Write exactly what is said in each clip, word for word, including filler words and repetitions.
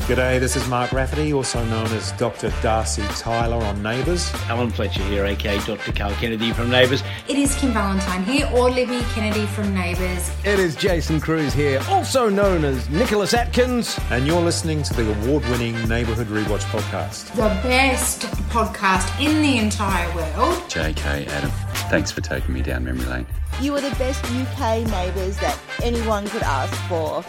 G'day, this is Mark Rafferty, also known as Doctor Darcy Tyler on Neighbours. Alan Fletcher here, aka Doctor Cal Kennedy from Neighbours. It is Kim Valentine here, or Libby Kennedy from Neighbours. It is Jason Cruz here, also known as Nicholas Atkins. And you're listening to the award-winning Neighbourhood Rewatch podcast. The best podcast in the entire world. J K, Adam, thanks for taking me down memory lane. You are the best U K neighbours that anyone could ask for.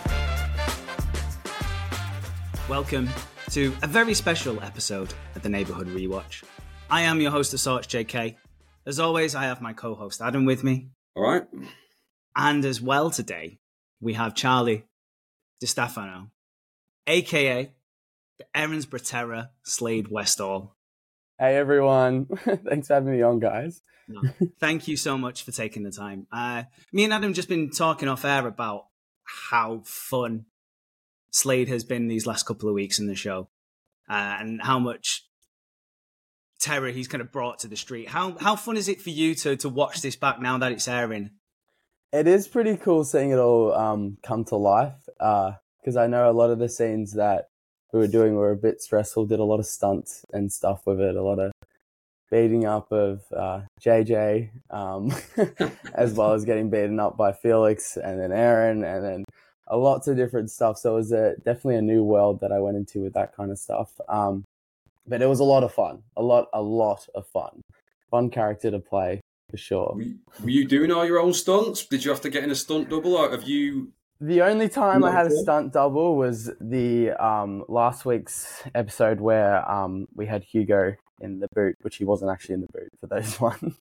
Welcome to a very special episode of the Neighbourhood Rewatch. I am your host of sorts, J K. As always, I have my co-host Adam with me. All right. And as well today, we have Charlie DiStefano, a k a the Erinsborough Terror, Slade Westall. Hey everyone, thanks for having me on, guys. No, thank you so much for taking the time. Uh, me and Adam just been talking off air about how fun Slade has been these last couple of weeks in the show, uh, and how much terror he's kind of brought to the street. How how fun is it for you to to watch this back now that it's airing? It is pretty cool seeing it all um, come to life, because uh, I know a lot of the scenes that we were doing were a bit stressful, did a lot of stunts and stuff with it, a lot of beating up of uh, J J, um, as well as getting beaten up by Felix and then Aaron, and then a lots of different stuff. So it was a, definitely a new world that I went into with that kind of stuff. Um, but it was a lot of fun, a lot, a lot of fun. Fun character to play, for sure. Were you, were you doing all your own stunts? Did you have to get in a stunt double, or have you... The only time I had a stunt double was the um, last week's episode where um, we had Hugo in the boot, which he wasn't actually in the boot for those ones.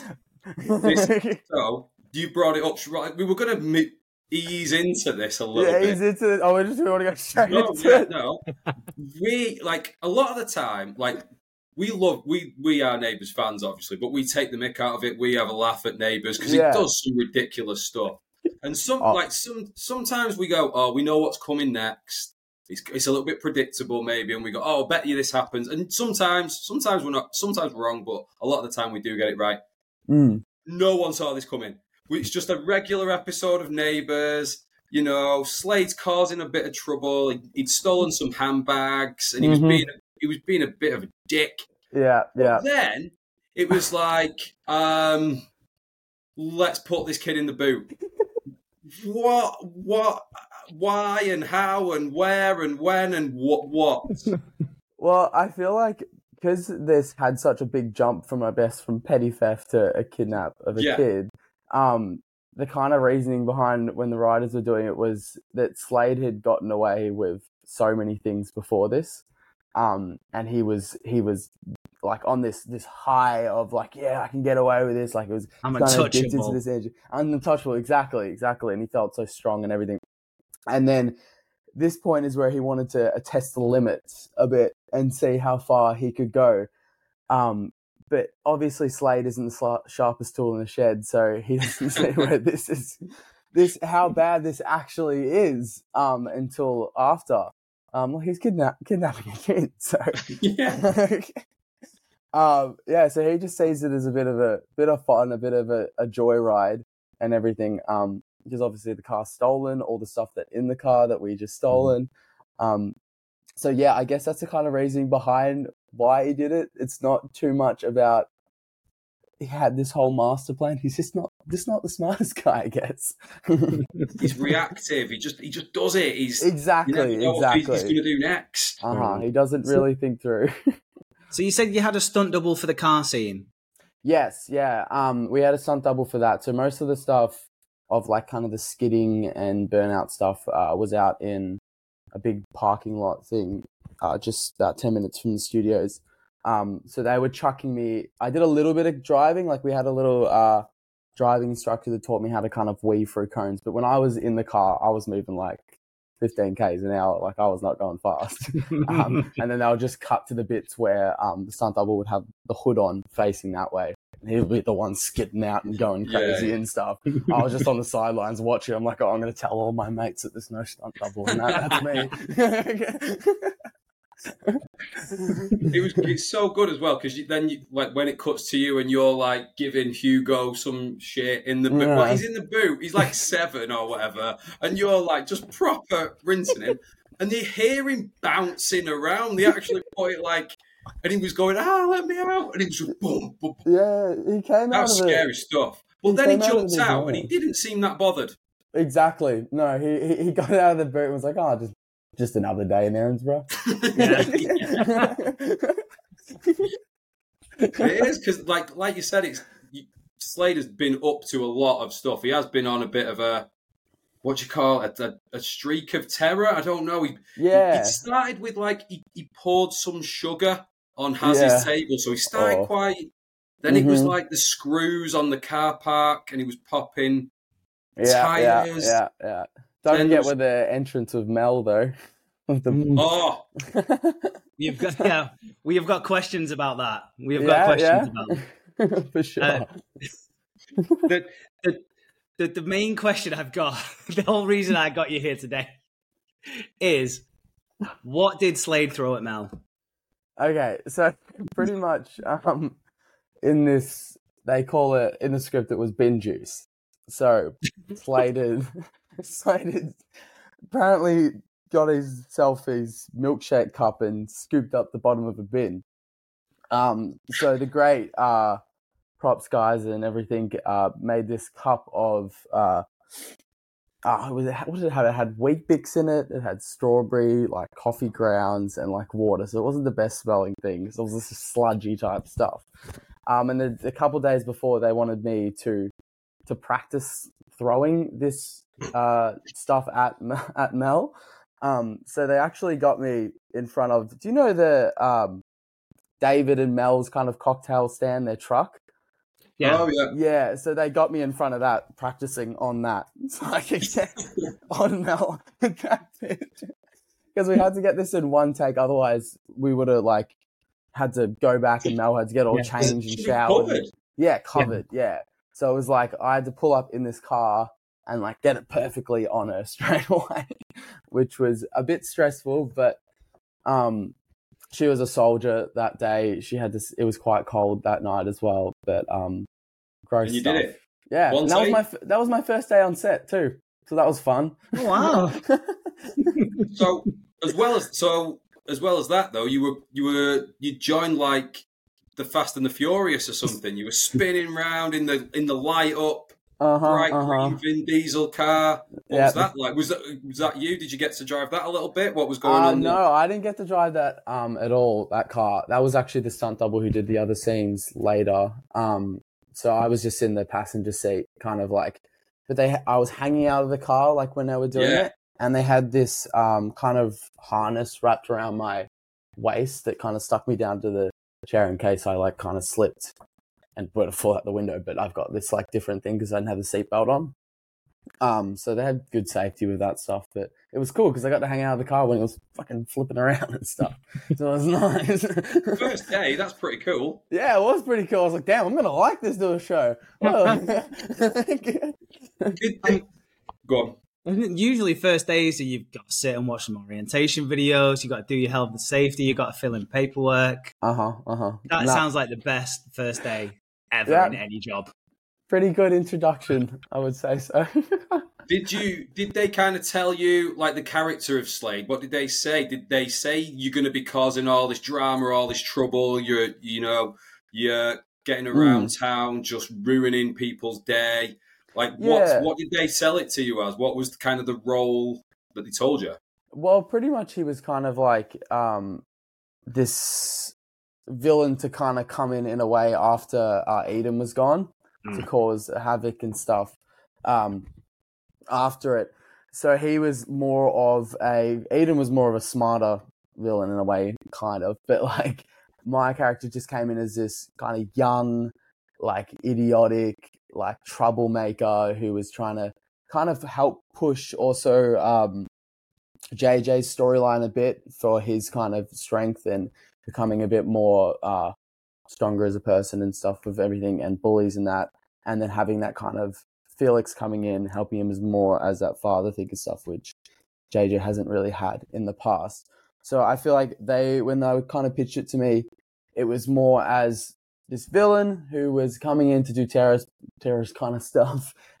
this, so, you brought it up, right? We were going to... ease into this a little yeah, bit. ease into it. Oh, we just want to go straight no, into yeah, it. No, we like a lot of the time. Like we love we we are Neighbours fans, obviously, but we take the mick out of it. We have a laugh at Neighbours because yeah. it does some ridiculous stuff. And some oh. like some sometimes we go, oh, we know what's coming next. It's it's a little bit predictable, maybe, and we go, oh, I bet you this happens. And sometimes sometimes we're not. Sometimes we're wrong, but a lot of the time we do get it right. Mm. No one saw this coming. It's just a regular episode of Neighbours. You know, Slade's causing a bit of trouble. He, he'd stolen some handbags, and he mm-hmm. was being he was being a bit of a dick. Yeah, yeah. But then it was like, um, let's put this kid in the boot. What, what, why, and how, and where, and when, and what, what? Well, I feel like because this had such a big jump from, I guess, from petty theft to a kidnap of a yeah. kid. Um, the kind of reasoning behind when the writers were doing it was that Slade had gotten away with so many things before this, um, and he was he was like on this this high of like, yeah, I can get away with this. Like it was I'm kind of addicted untouchable. to this energy, untouchable. Exactly, exactly, and he felt so strong and everything. And then this point is where he wanted to uh, test the limits a bit and see how far he could go. Um, But obviously Slade isn't the sharpest tool in the shed, so he doesn't see where this is, this how bad this actually is um, until after. Um, well, he's kidna- kidnapping a kid, so yeah, um, yeah. So he just sees it as a bit of a bit of fun, a bit of a, a joyride and everything. Um, because obviously the car's stolen, all the stuff that in the car that we just stolen. Um, so yeah, I guess that's the kind of reasoning behind why he did it. It's not too much about he had this whole master plan. He's just not just not the smartest guy, I guess. He's reactive. He just he just does it. He's exactly you never know exactly what he's going to do next. Uh huh. He doesn't really think through. So you said you had a stunt double for the car scene. Yes, yeah. Um, we had a stunt double for that. So most of the stuff of like kind of the skidding and burnout stuff uh, was out in a big parking lot thing, uh, just about ten minutes from the studios. Um, so they were chucking me. I did a little bit of driving. Like we had a little uh, driving instructor that taught me how to kind of weave through cones. But when I was in the car, I was moving like fifteen kays an hour. Like I was not going fast. um, and then they'll just cut to the bits where um, the stunt double would have the hood on facing that way. And he would be the one skidding out and going crazy yeah. and stuff. I was just on the sidelines watching. I'm like, oh, I'm going to tell all my mates that there's no stunt double. And that, that's me. It was it's so good as well because then you, like when it cuts to you and you're like giving Hugo some shit in the boot. Yeah. Well, he's in the boot. He's like seven or whatever, and you're like just proper rinsing him. and they hear him bouncing around. They actually put it like, and he was going, ah, let me out, and he was just boom, boom. Yeah, he came that out was of scary it. stuff. But He then he came out of jumped it out, well. and he didn't seem that bothered. Exactly. No, he he, he got out of the boot and was like, oh, just just another day in Erinsborough. It is because, like, like you said, it's Slade has been up to a lot of stuff. He has been on a bit of a, what do you call it, a, a streak of terror. I don't know. He, Yeah. He, it started with like he, he poured some sugar on Haz's Yeah. table, so he started Oh. quite. Then it was Mhm. like the screws on the car park, and he was popping Yeah, yeah, tires. yeah, yeah. Don't Then forget was- with the entrance of Mel though. Of the... Oh, We've got yeah, we have got questions about that. We have got Yeah, questions yeah. about that. For sure. Uh, the, the, the the main question I've got, the whole reason I got you here today, is what did Slade throw at Mel? Okay, so pretty much um, in this, they call it, in the script, it was bin juice. So Slade had, Slade had apparently got himself his milkshake cup and scooped up the bottom of a bin. Um, so the great uh, props guys and everything uh, made this cup of, uh, uh, was it, what did it have? It had Wheat Bix in it, it had strawberry, like coffee grounds, and like water. So it wasn't the best smelling thing. So it was this sludgy type stuff. Um, and the, a couple of days before, they wanted me to to practice throwing this uh, stuff at at Mel. Um, so they actually got me in front of. Do you know the um, David and Mel's kind of cocktail stand, their truck? Yeah. Oh, yeah. Yeah, so they got me in front of that, practicing on that, so I could get on Mel because we had to get this in one take. Otherwise, we would have like had to go back, and Mel had to get all Yeah. changed and Should be showered. covered. Yeah, covered. Yeah. So it was like I had to pull up in this car and like get it perfectly on her straight away, which was a bit stressful. But um, she was a soldier that day. She had this. It was quite cold that night as well. But um, gross And you stuff. did it. Yeah, One and that was take? my f- that was my first day on set too. So that was fun. Oh, wow. So as well as so as well as that though, you were you were you joined like the Fast and the Furious or something. You were spinning round in the in the light up, Uh huh. bright Uh huh. green Vin Diesel car. What Yeah. was that like? Was that was that you? Did you get to drive that a little bit? What was going Uh, on? there? no, I didn't get to drive that um at all. That car. That was actually the stunt double who did the other scenes later. Um, so I was just in the passenger seat, kind of like. But they, I was hanging out of the car like when they were doing Yeah. it, and they had this um kind of harness wrapped around my waist that kind of stuck me down to the chair in case I like kind of slipped and were to fall out the window. But I've got this like different thing because I didn't have the seatbelt on. Um, so they had good safety with that stuff, but it was cool because I got to hang out of the car when it was fucking flipping around and stuff. So it was nice. First day, that's pretty cool. Yeah, it was pretty cool. I was like, damn, I'm gonna like this little show. Well, Did they- Go on. Usually, first days, so you've got to sit and watch some orientation videos. You've got to do your health and safety. You've got to fill in paperwork. uh huh, uh huh. That sounds like the best first day ever Yeah. in any job. Pretty good introduction, I would say so. Did you? Did they kind of tell you like the character of Slade? What did they say? Did they say you're going to be causing all this drama, all this trouble? You're, you know, you're getting around Mm. town, just ruining people's day. Like, what? Yeah. What did they sell it to you as? What was kind of the role that they told you? Well, pretty much he was kind of like um, this villain to kind of come in in a way after uh, Eden was gone to cause havoc and stuff um, after it. So he was more of a Eden was more of a smarter villain in a way, kind of. But like my character just came in as this kind of young, like idiotic, like troublemaker who was trying to kind of help push also um, J J's storyline a bit for his kind of strength and becoming a bit more uh, stronger as a person and stuff with everything and bullies and that, and then having that kind of Felix coming in, helping him as more as that father figure stuff, which J J hasn't really had in the past. So I feel like they, when they kind of pitched it to me, it was more as this villain who was coming in to do terrorist, terrorist kind of stuff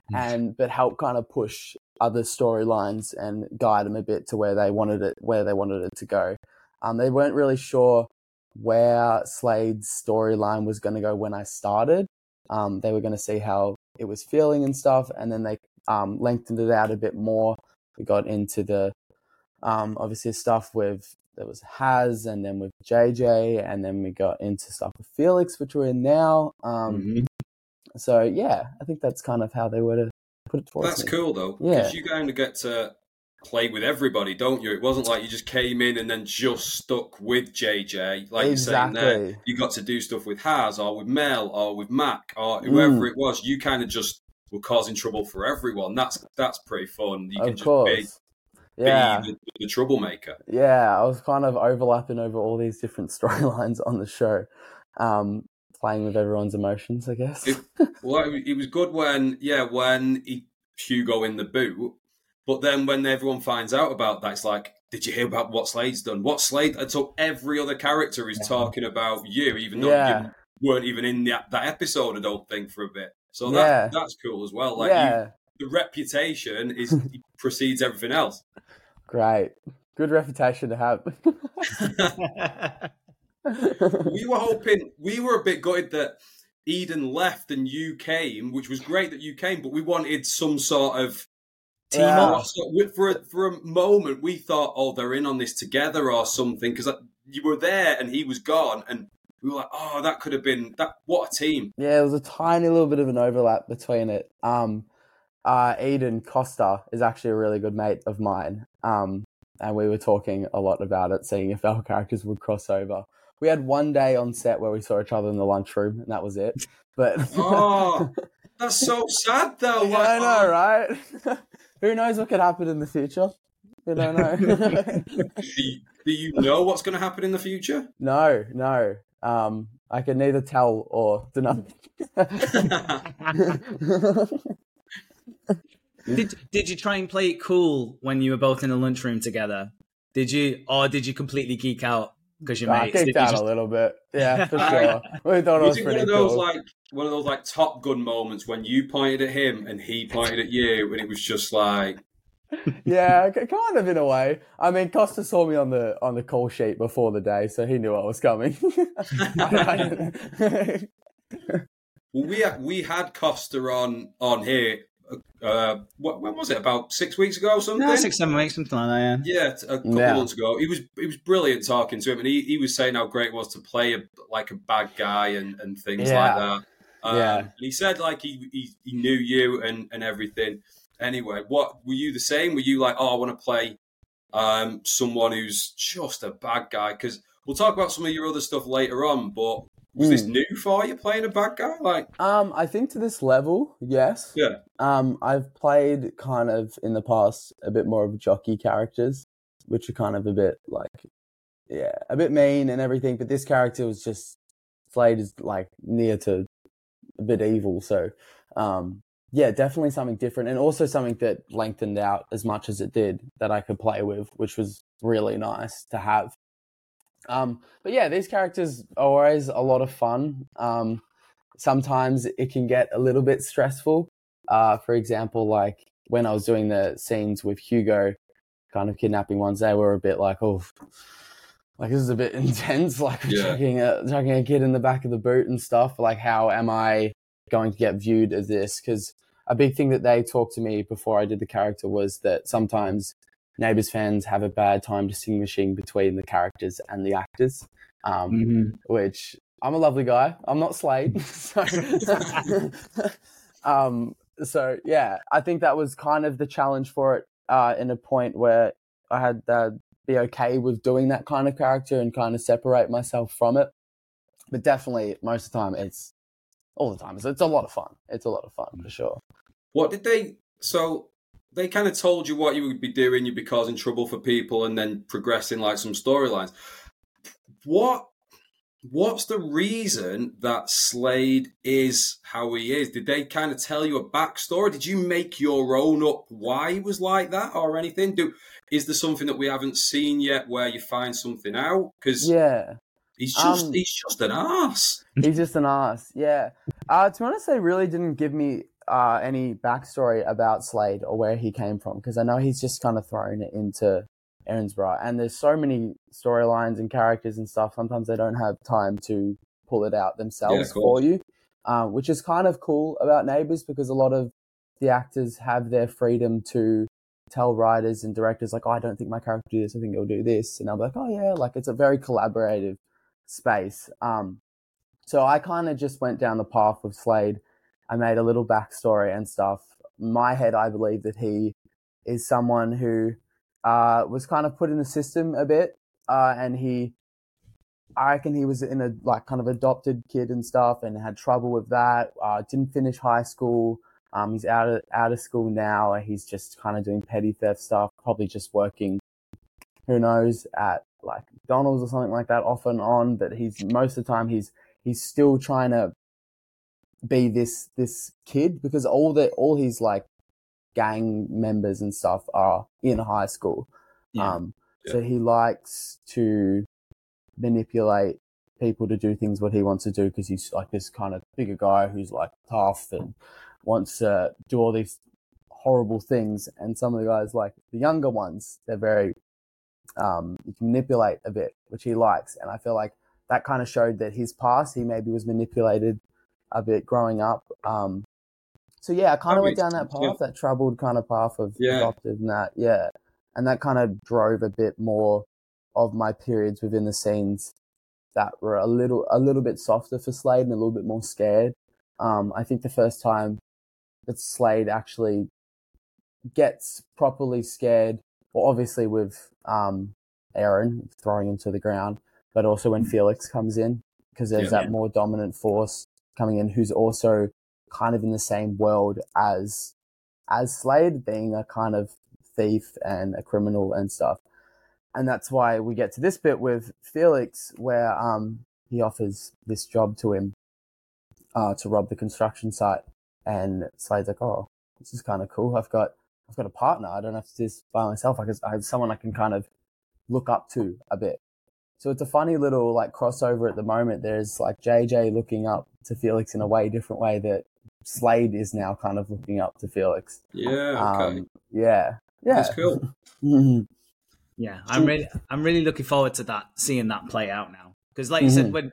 and but help kind of push other storylines and guide them a bit to where they wanted it, where they wanted it to go. Um, they weren't really sure where Slade's storyline was going to go when I started. Um, they were going to see how it was feeling and stuff, and then they um, lengthened it out a bit more. We got into the um, obviously stuff with there was Haz, and then with J J, and then we got into stuff with Felix, which we're in now. Um, mm-hmm. So yeah, I think that's kind of how they would have put it towards That's me. cool though, Yeah, because you kind of get to play with everybody, don't you? It wasn't like you just came in and then just stuck with J J. Like exactly. you're saying there, you got to do stuff with Haz or with Mel or with Mac or whoever Mm. it was. You kind of just were causing trouble for everyone. That's that's pretty fun. You of can just course. be, Yeah. be the, the troublemaker. Yeah, I was kind of overlapping over all these different storylines on the show, um, playing with everyone's emotions, I guess. It, well, it, it was good when, yeah, when he, Hugo in the boot, but then when everyone finds out about that, it's like, did you hear about what Slade's done? What Slade? And so every other character is talking about you, even though Yeah. you weren't even in the, that episode, I don't think, for a bit. So that Yeah. that's cool as well. Like Yeah. you, the reputation is precedes everything else. Great. Good reputation to have. We were hoping, we were a bit gutted that Eden left and you came, which was great that you came, but we wanted some sort of team Yeah. up. So for a, for a moment, we thought, oh, they're in on this together or something, because you were there and he was gone, and we were like, oh, that could have been that. What a team! Yeah, there was a tiny little bit of an overlap between it. Um, uh, Eden Costa is actually a really good mate of mine. Um, and we were talking a lot about it, seeing if our characters would cross over. We had one day on set where we saw each other in the lunchroom, and that was it. But Oh, that's so sad, though. yeah, Like, I know, oh, right? Who knows what could happen in the future? You don't know. do, you, do you know what's going to happen in the future? No, no. Um, I can neither tell or deny. Did did you try and play it cool when you were both in the lunchroom together? Did you, or did you completely geek out because your I mates? kicked Did you out just- a little bit. Yeah, for sure. We thought it Was was it one pretty of those cool. like one of those like Top Gun moments when you pointed at him and he pointed at you, and it was just like, Yeah, k- kind of in a way. I mean, Costa saw me on the on the call sheet before the day, so he knew I was coming. well, we had, we had Costa on on here. Uh, what, when was it? About six weeks ago or something? No, six, seven weeks, something like that. Yeah. Yeah, t- a couple Yeah. months ago. He was he was brilliant talking to him, and he, he was saying how great it was to play a, like a bad guy and, and things Yeah. like that. Um, Yeah. And he said like he, he he knew you and, and everything. Anyway, what were you the same? Were you like, oh, I want to play um, someone who's just a bad guy? Because we'll talk about some of your other stuff later on. But was this Mm. new for you playing a bad guy? Like, um, I think to this level, yes. yeah, Um, I've played kind of in the past a bit more of jockey characters, which are kind of a bit like, yeah, a bit mean and everything. But this character was just Slade is like near to a bit evil, so um, yeah, definitely something different, and also something that lengthened out as much as it did that I could play with, which was really nice to have. Um, but yeah, these characters are always a lot of fun. Um, sometimes it can get a little bit stressful. Uh, for example, like when I was doing the scenes with Hugo, kind of kidnapping ones, they were a bit like, oh, like this is a bit intense. Like Yeah. chucking a chucking a kid in the back of the boot and stuff. Like, how am I going to get viewed as this? Because a big thing that they talked to me before I did the character was that sometimes Neighbours fans have a bad time distinguishing between the characters and the actors, um, Mhm. which I'm a lovely guy. I'm not Slade. so, um, so, yeah, I think that was kind of the challenge for it uh, in a point where I had to be okay with doing that kind of character and kind of separate myself from it. But definitely, most of the time, it's all the time. It's, it's a lot of fun. It's a lot of fun, for sure. what did they? So they kind of told you what you would be doing. You'd be causing trouble for people, and then progressing like some storylines. What? What's the reason that Slade is how he is? Did they kind of tell you a backstory? Did you make your own up why he was like that or anything? Do is there something that we haven't seen yet where you find something out? Because Yeah. he's just Um, he's just an ass. He's just an ass, yeah. Uh, to be honest, they really didn't give me uh, any backstory about Slade or where he came from? Because I know he's just kind of thrown it into Erinsborough, and there's so many storylines and characters and stuff. Sometimes they don't have time to pull it out themselves Yeah, for you, uh, which is kind of cool about Neighbours, because a lot of the actors have their freedom to tell writers and directors like, oh, I don't think my character will do this. I think he'll do this. And I'll be like, oh yeah, like it's a very collaborative space. Um, so I kind of just went down the path of Slade. I made a little backstory and stuff. In my head, I believe that he is someone who uh, was kind of put in the system a bit. Uh, and he, I reckon he was in a like kind of adopted kid and stuff and had trouble with that. Uh, didn't finish high school. Um, he's out of, out of school now. He's just kind of doing petty theft stuff, probably just working, who knows, at like McDonald's or something like that off and on. But he's, most of the time he's, he's still trying to be this, this kid, because all the, all his like gang members and stuff are in high school. Yeah. Um, Yeah. so he likes to manipulate people to do things what he wants to do, because he's like this kind of bigger guy who's like tough and wants to do all these horrible things. And some of the guys, like the younger ones, they're very, um, you can manipulate a bit, which he likes. And I feel like that kind of showed that his past, he maybe was manipulated a bit growing up. Um, so yeah, I kind of went down that path, yeah. that troubled kind of path of Yeah. adoptive and that, yeah. And that kind of drove a bit more of my periods within the scenes that were a little, a little bit softer for Slade and a little bit more scared. Um, I think the first time that Slade actually gets properly scared, well, obviously with um, Aaron throwing him to the ground, but also when Felix comes in, because there's Yeah. that more dominant force coming in, who's also kind of in the same world as as Slade, being a kind of thief and a criminal and stuff. And that's why we get to this bit with Felix, where um, he offers this job to him uh, to rob the construction site. And Slade's like, oh, this is kind of cool. I've got I've got a partner. I don't have to do this by myself. I, I have someone I can kind of look up to a bit. So it's a funny little like crossover at the moment. There's like J J looking up to Felix in a way different way that Slade is now kind of looking up to Felix. Yeah, okay. Um, yeah. Yeah. That's cool. Yeah, I'm really, I'm really looking forward to that, seeing that play out now. Because, like you Mhm. said, when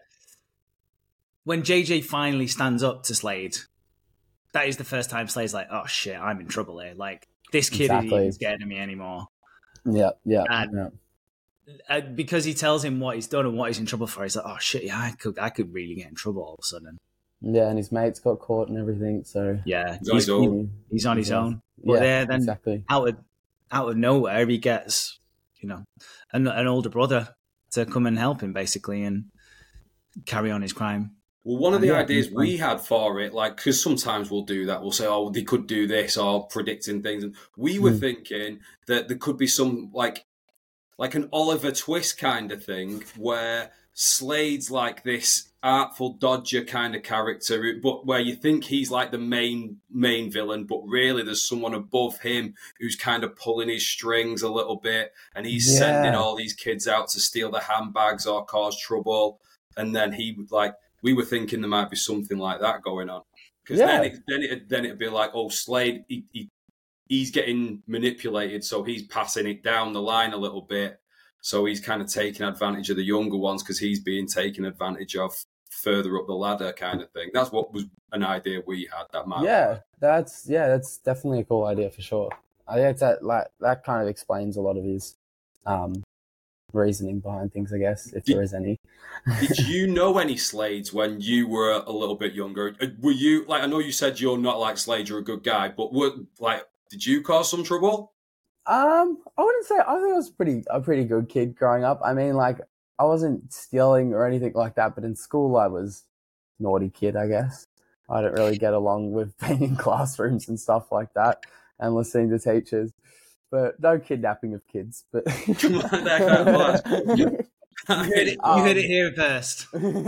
when J J finally stands up to Slade, that is the first time Slade's like, "Oh shit, I'm in trouble here. Like this kid Exactly. isn't even scared of me anymore." Yeah, yeah, And yeah. uh, because he tells him what he's done and what he's in trouble for, he's like, "Oh shit, yeah, I could, I could really get in trouble all of a sudden." Yeah, and his mates got caught and everything, so Yeah, He's on his own. he's on his own. But Yeah, there, then exactly. out of out of nowhere, he gets, you know, an, an older brother to come and help him basically and carry on his crime. Well, one of the Yeah, ideas it's we had for it, like, because sometimes we'll do that, we'll say, oh, they could do this, or predicting things. And we were Mm. thinking that there could be some, like, like an Oliver Twist kind of thing, where Slade's like this artful dodger kind of character, but where you think he's like the main main villain, but really there's someone above him who's kind of pulling his strings a little bit, and he's Yeah. sending all these kids out to steal the handbags or cause trouble. And then he would like, we were thinking there might be something like that going on, because Yeah. then it, then it then it'd be like, oh, Slade, he, he he's getting manipulated, so he's passing it down the line a little bit. So he's kind of taking advantage of the younger ones because he's being taken advantage of further up the ladder, kind of thing. That's what was an idea we had. That might Yeah, that's yeah, that's definitely a cool idea for sure. I think that like that kind of explains a lot of his um, reasoning behind things, I guess, if Did- there is any. Did you know any Slades when you were a little bit younger? Were you like? I know you said you're not like Slade. You're a good guy, but were like, did you cause some trouble? Um, I wouldn't say. I think I was pretty a pretty good kid growing up. I mean, like I wasn't stealing or anything like that, but in school I was naughty kid, I guess. I didn't really get along with being in classrooms and stuff like that and listening to teachers. But no kidnapping of kids. But Come on, that kind of was. You heard it, you heard it here first.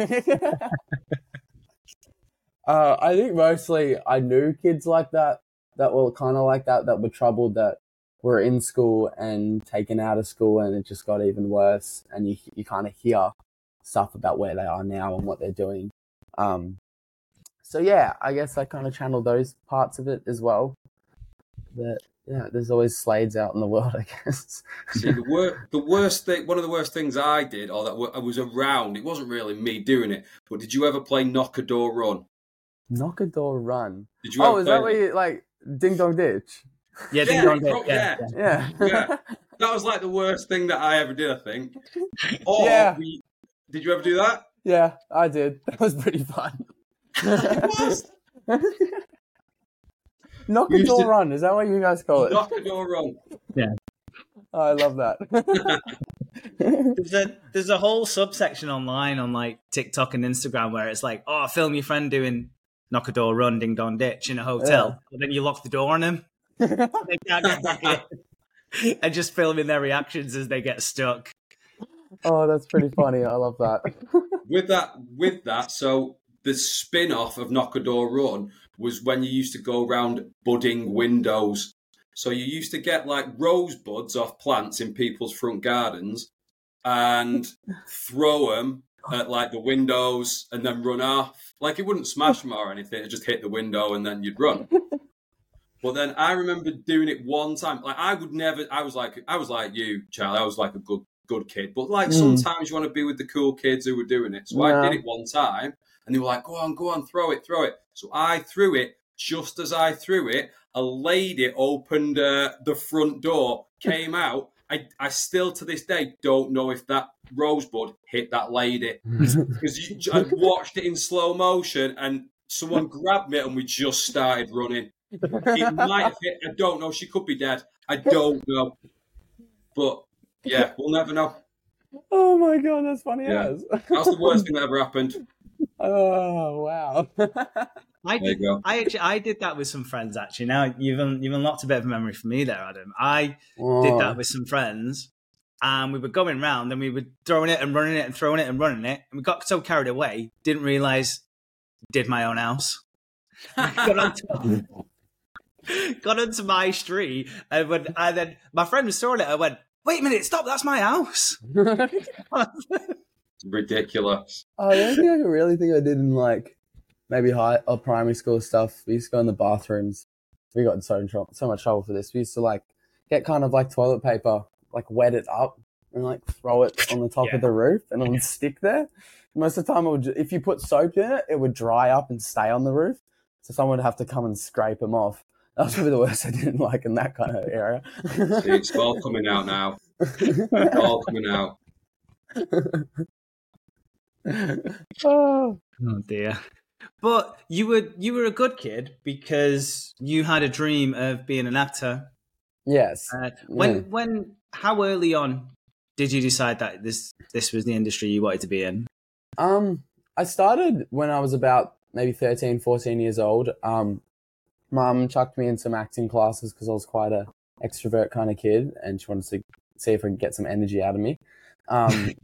uh, I think mostly I knew kids like that, that were kind of like that, that were troubled, that were in school and taken out of school, and it just got even worse. And you you kind of hear stuff about where they are now and what they're doing. Um, so yeah, I guess I kind of channel those parts of it as well. But yeah, there's always Slades out in the world, I guess. See, the, wor- the worst thing, one of the worst things I did, or that I was around, it wasn't really me doing it, but did you ever play Knock a Door Run? Knock a Door Run. Did you oh, ever is play that where you, like, Ding Dong Ditch? Yeah, Yeah, Ding Dong pro- Ditch, yeah. yeah. Yeah. Yeah. That was like the worst thing that I ever did, I think. Or Yeah. we, did you ever do that? Yeah, I did. That was pretty fun. It was. Knock We a used Door to- Run, is that what you guys call it? Knock a Door Run. Oh, I love that. There's a there's a whole subsection online on like TikTok and Instagram where it's like, oh, film your friend doing knock a door run, ding dong ditch in a hotel, but then you lock the door on them. They can't get back in. And just filming their reactions as they get stuck. Oh, that's pretty funny. I love that. With that, with that, so the spin-off of Knock a Door Run was when you used to go around budding windows. So you used to get like rosebuds off plants in people's front gardens and throw them at like the windows and then run off. Like it wouldn't smash them or anything; it just hit the window and then you'd run. But then I remember doing it one time. Like I would never. I was like, I was like you, Charlie. I was like a good, good kid. But like Mm. sometimes you want to be with the cool kids who were doing it. So Yeah. I did it one time, and they were like, "Go on, go on, throw it, throw it." So I threw it. Just as I threw it, a lady opened uh, the front door, came out. I, I still to this day don't know if that rosebud hit that lady because I watched it in slow motion and someone grabbed me and we just started running. It might have hit. I don't know. She could be dead. I don't know. But yeah, we'll never know. Oh my god, that's funny Yeah. as. That's the worst thing that ever happened. Oh wow. I There you did. go. I actually, I did that with some friends. Actually, now you've un, you've unlocked a bit of a memory for me there, Adam. I did that with some friends, and we were going round and we were throwing it and running it and throwing it and running it, and we got so carried away, didn't realise did my own house. got, onto, got onto my street, and when and then my friend was throwing it, I went, "Wait a minute, stop! That's my house." Ridiculous. Oh, the only thing I can really think I did in like maybe high or primary school stuff, we used to go in the bathrooms. We got in so, in trouble, so much trouble for this. We used to like get kind of like toilet paper, like wet it up and like throw it on the top Yeah. of the roof and it would stick there. Most of the time, it would, ju- if you put soap in it, it would dry up and stay on the roof. So someone would have to come and scrape them off. That was probably the worst I didn't like in that kind of area. See, it's all coming out now. It's all coming out. Oh. Oh dear. But you were you were a good kid because you had a dream of being an actor. Yes. Uh, when Yeah. when how early on did you decide that this this was the industry you wanted to be in? Um, I started when I was about maybe thirteen, fourteen years old. Um, Mum chucked me in some acting classes because I was quite a extrovert kind of kid and she wanted to see if I could get some energy out of me. Um,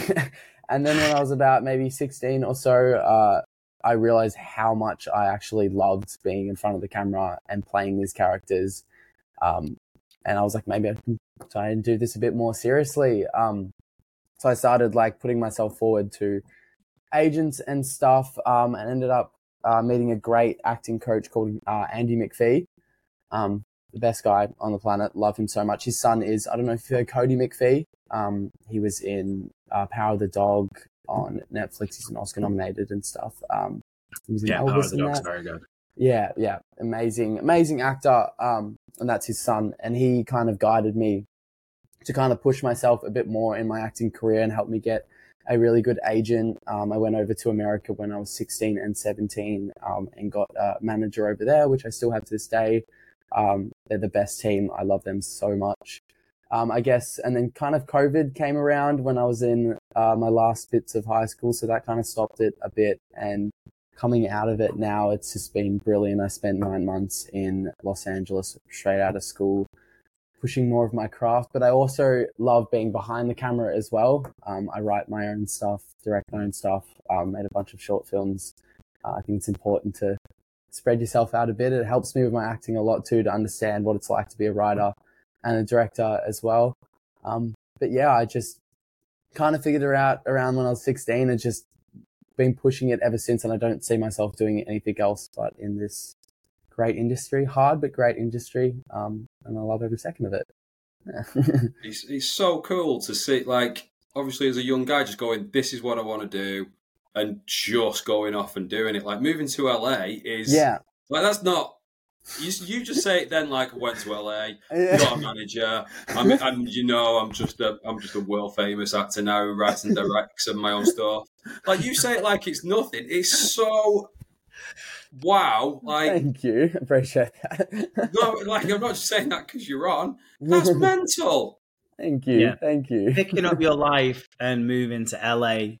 and then when I was about maybe sixteen or so, uh, I realized how much I actually loved being in front of the camera and playing these characters. Um, and I was like, maybe I can try and do this a bit more seriously. Um, so I started like putting myself forward to agents and stuff, um, and ended up uh, meeting a great acting coach called uh, Andy McPhee. Um, the best guy on the planet. Love him so much. His son is, I don't know if you heard Cody McPhee. Um, he was in uh, Power of the Dog on Netflix. He's an Oscar nominated and stuff. Um, he was in Yeah, Power Elvis of the and Dog's that. very good. Yeah, yeah, amazing, amazing actor. Um, and that's his son. And he kind of guided me to kind of push myself a bit more in my acting career and help me get a really good agent. Um, I went over to America when I was sixteen and seventeen, um, and got a manager over there, which I still have to this day. Um, they're the best team. I love them so much. Um, I guess, and then kind of COVID came around when I was in uh, my last bits of high school, so that kind of stopped it a bit. And coming out of it now, it's just been brilliant. I spent nine months in Los Angeles, straight out of school, pushing more of my craft, but I also love being behind the camera as well. Um, I write my own stuff, direct my own stuff, um, made a bunch of short films. Uh, I think it's important to spread yourself out a bit. It helps me with my acting a lot too, to understand what it's like to be a writer and a director as well. Um, but yeah, I just kind of figured it out around when I was sixteen and just been pushing it ever since, and I don't see myself doing anything else but in this great industry, hard but great industry, um, and I love every second of it. it's, it's so cool to see, like, obviously as a young guy just going, this is what I want to do, and just going off and doing it. Like, moving to L A is, yeah, like, that's not, you, you just say it then like, I went to L A, yeah. got a manager, I'm, and you know, I'm just a, I'm just a world famous actor now who writes and directs and my own stuff. Like, you say it like it's nothing. It's so, wow. Like, thank you. Appreciate that. No, like, I'm not just saying that because you're on. That's mental. Thank you. Yeah. Thank you. Picking up your life and moving to L A.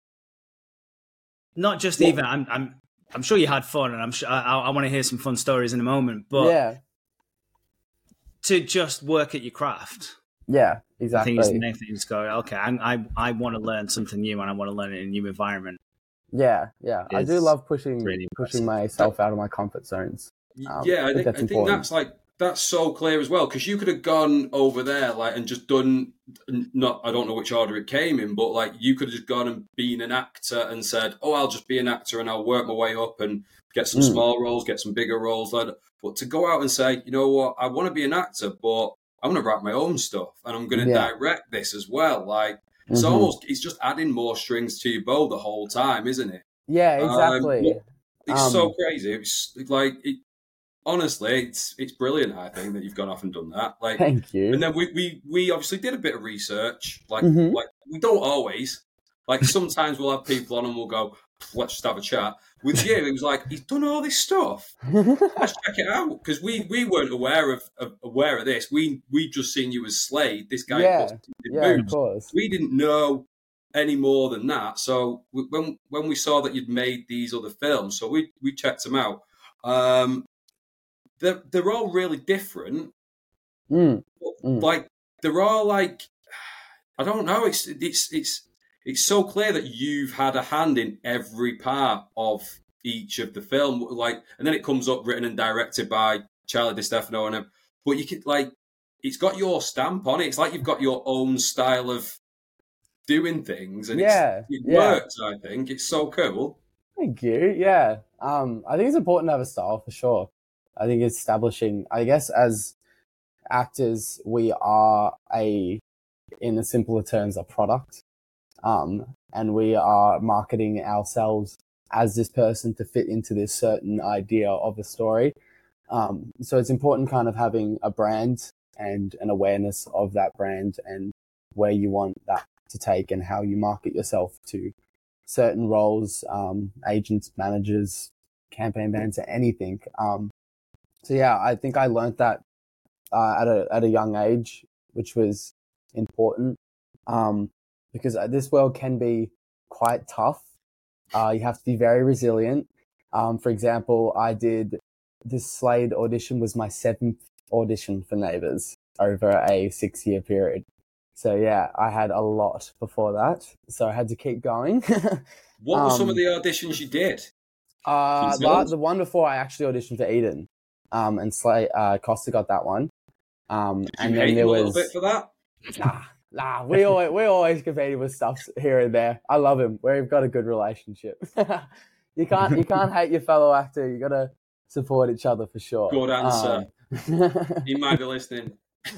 Not just well, even, I'm, I'm, I'm sure you had fun, and I'm sure I, I want to hear some fun stories in a moment. But yeah, to just work at your craft. Yeah, exactly. I think it's the main thing. Just go, okay, I, I, I want to learn something new, and I want to learn it in a new environment. Yeah, yeah, I do love pushing, really pushing myself out of my comfort zones. Um, yeah, I think, I think, I think that's like. That's so clear as well, because you could have gone over there like and just done, not, I don't know which order it came in, but like you could have just gone and been an actor and said, oh, I'll just be an actor and I'll work my way up and get some mm. small roles, get some bigger roles. But to go out and say, you know what, I want to be an actor, but I'm going to write my own stuff and I'm going to yeah. direct this as well. Like, it's mm-hmm. almost, it's just adding more strings to your bow the whole time, isn't it? Yeah, exactly. Um, it's um, so crazy. It's like, it, honestly, it's it's brilliant. I think that you've gone off and done that. Like, thank you. And then we we, we obviously did a bit of research. Like mm-hmm. like we don't always. Like sometimes we'll have people on and we'll go, let's just have a chat. With you, it was like he's done all this stuff. Let's check it out, because we, we weren't aware of, of aware of this. We we just seen you as Slade. This guy, yeah, yeah, of course. We didn't know any more than that. So we, when when we saw that you'd made these other films, so we we checked them out. Um, They're, they're all really different. Mm. Mm. Like, they're all like, I don't know. It's, it's, it's, it's so clear that you've had a hand in every part of each of the film. Like, and then it comes up written and directed by Charlie DeStefano. And, but you could like, it's got your stamp on it. It's like you've got your own style of doing things. And yeah, it's, it yeah. works, I think. It's so cool. Thank you. Yeah. Um, I think it's important to have a style for sure. I think it's establishing, I guess, as actors, we are a, in the simpler terms, a product. Um, and we are marketing ourselves as this person to fit into this certain idea of a story. Um, so it's important kind of having a brand and an awareness of that brand and where you want that to take and how you market yourself to certain roles, um, agents, managers, campaign managers, anything. Um, So yeah, I think I learned that uh, at a at a young age, which was important, um, because this world can be quite tough. Uh, you have to be very resilient. Um, for example, I did this Slade audition was my seventh audition for Neighbours over a six year period. So yeah, I had a lot before that, so I had to keep going. What were um, some of the auditions you did? Uh, the, the one before I actually auditioned for Eden. Um, and Slay, uh, Costa got that one. Um, Did you and hate then there him a was little bit for that? Nah, nah. We always we always competing with stuff here and there. I love him. We've got a good relationship. you can't you can't hate your fellow actor. You got to support each other for sure. Good answer. Um, he might be listening.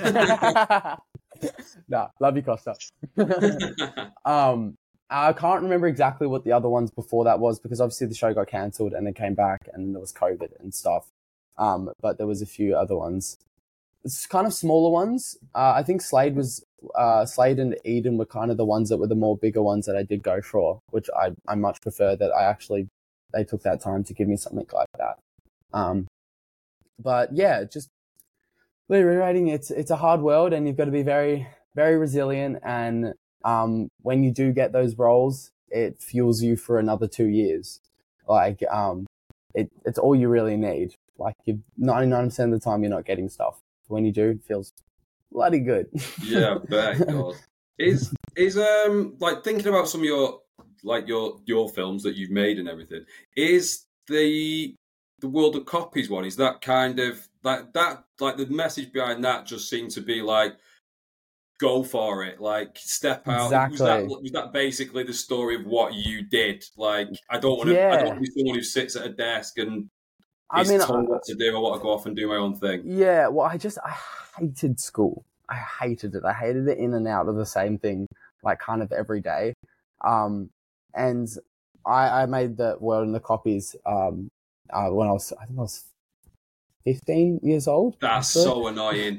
Nah, love you, Costa. um, I can't remember exactly what the other ones before that was, because obviously the show got cancelled and then came back and there was COVID and stuff. Um, but there was a few other ones. It's kind of smaller ones. Uh, I think Slade was, uh, Slade and Eden were kind of the ones that were the more bigger ones that I did go for, which I, I much prefer that I actually, they took that time to give me something like that. Um, but yeah, just reiterating, it's, it's a hard world and you've got to be very, very resilient. And, um, when you do get those roles, it fuels you for another two years. Like, um, it, it's all you really need. Like, you ninety-nine percent of the time, you're not getting stuff. When you do, it feels bloody good. Yeah, bet it does. Is is um like thinking about some of your like your your films that you've made and everything. Is the the World of Copies one? Is that kind of like that? Like the message behind that just seemed to be like go for it. Like, step out. Exactly. Was that, was that basically the story of what you did? Like, I don't want to. Yeah. I don't want to be someone who sits at a desk and I is mean, told I- what to do. I want to go off and do my own thing. Yeah, well, I just, I hated school. I hated it. I hated it in and out of the same thing, like kind of every day. Um, and I, I made the World in the Copies um, uh, when I was, I think I was fifteen years old. That's so annoying.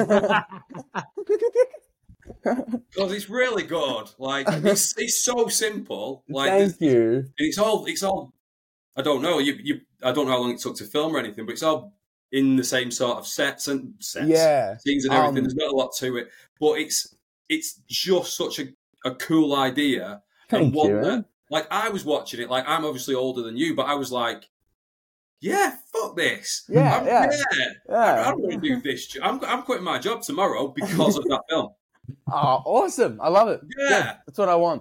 Because it's really good. Like, it's, it's so simple. Like, Thank you. It's all, it's all, I don't know, you, you, I don't know how long it took to film or anything, but it's all in the same sort of sets and sets, Yeah. scenes and everything. Um, There's not a lot to it, but it's, it's just such a, a cool idea. Thank and one you. that, like, I was watching it, like, I'm obviously older than you, but I was like, yeah, fuck this. Yeah, I'm, yeah. yeah. I, I don't want to do this. jo- I'm, I'm quitting my job tomorrow because of that film. Oh, awesome. I love it. Yeah. That's what I want.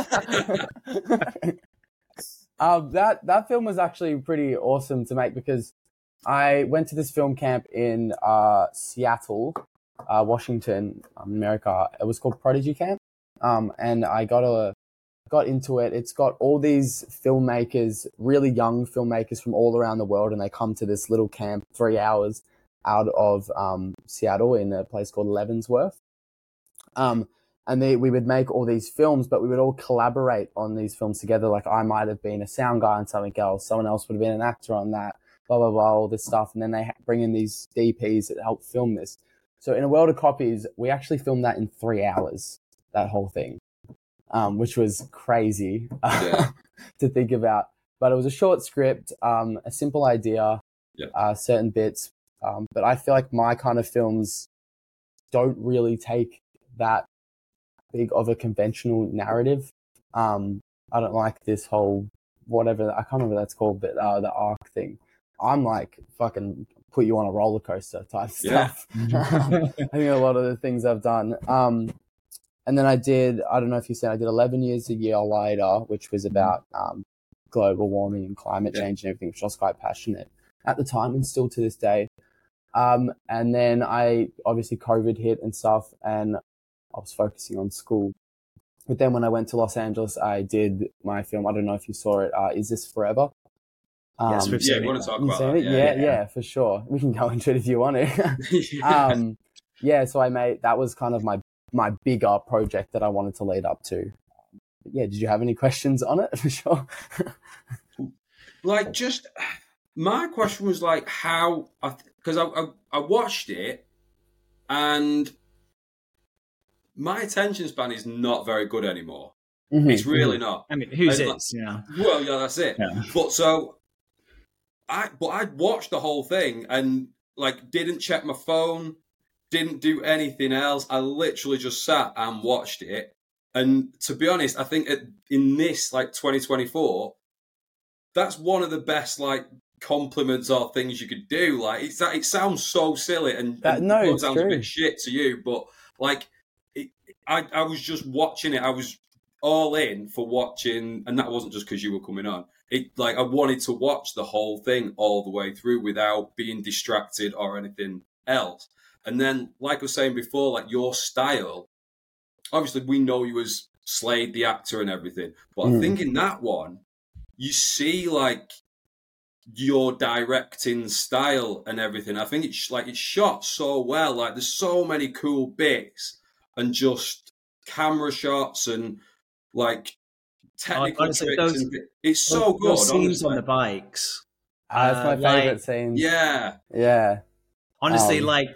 um, that, that film was actually pretty awesome to make because I went to this film camp in uh, Seattle, uh, Washington, America. It was called Prodigy Camp. Um, and I got a, got into it. It's got all these filmmakers, really young filmmakers from all around the world, and they come to this little camp three hours out of um, Seattle in a place called Leavenworth. Um, and they, we would make all these films, but we would all collaborate on these films together. Like I might have been a sound guy on something else. Someone else would have been an actor on that, blah, blah, blah, all this stuff. And then they bring in these D Ps that help film this. So in A World of Copies, we actually filmed that in three hours, that whole thing, um, which was crazy Yeah. to think about. But it was a short script, um, a simple idea, Yeah. uh, certain bits. Um, but I feel like my kind of films don't really take that big of a conventional narrative. Um, I don't like this whole whatever, I can't remember what that's called, but uh, the arc thing. I'm like fucking put you on a roller coaster type Yeah. stuff. I think a lot of the things I've done. Um, and then I did, I don't know if you said, I did eleven years a year later, which was about um, global warming and climate Yeah. change and everything, which I was quite passionate at the time and still to this day. Um, and then I obviously COVID hit and stuff, and I was focusing on school. But then when I went to Los Angeles, I did my film. I don't know if you saw it. Uh, Is This Forever? Um, Yes, we've Yeah, seen you it. want to talk you've about seen that? it? Yeah, yeah, for sure. We can go into it if you want to. um, yeah, so I made, that was kind of my, my bigger project that I wanted to lead up to. But yeah, did you have any questions on it? For sure. Like, just my question was like, how? Because I, I I watched it, and my attention span is not very good anymore. Mhm, It's really mhm. not. I mean, who's And, like, is? You know? Well, yeah, that's it. Yeah. But so, I but I watched the whole thing and like didn't check my phone, didn't do anything else. I literally just sat and watched it. And to be honest, I think it, in this like twenty twenty-four, that's one of the best like compliments or things you could do. Like it's that it sounds so silly and, That- and no, it it's sounds a true. bit shit to you, but like it, I I was just watching it. I was all in for watching, and that wasn't just because you were coming on. It like I wanted to watch the whole thing all the way through without being distracted or anything else. And then, like I was saying before, like your style. Obviously, we know you as Slade, the actor, and everything. But I Mm. think in that one, you see like your directing style and everything. I think it's like it's shot so well. Like there's so many cool bits and just camera shots and like technical honestly, tricks. those- and bit- it's so those, good. those scenes honestly. on the bikes. Uh, that's my Uh, favorite like- scene. Yeah, Yeah. Honestly, Um, like,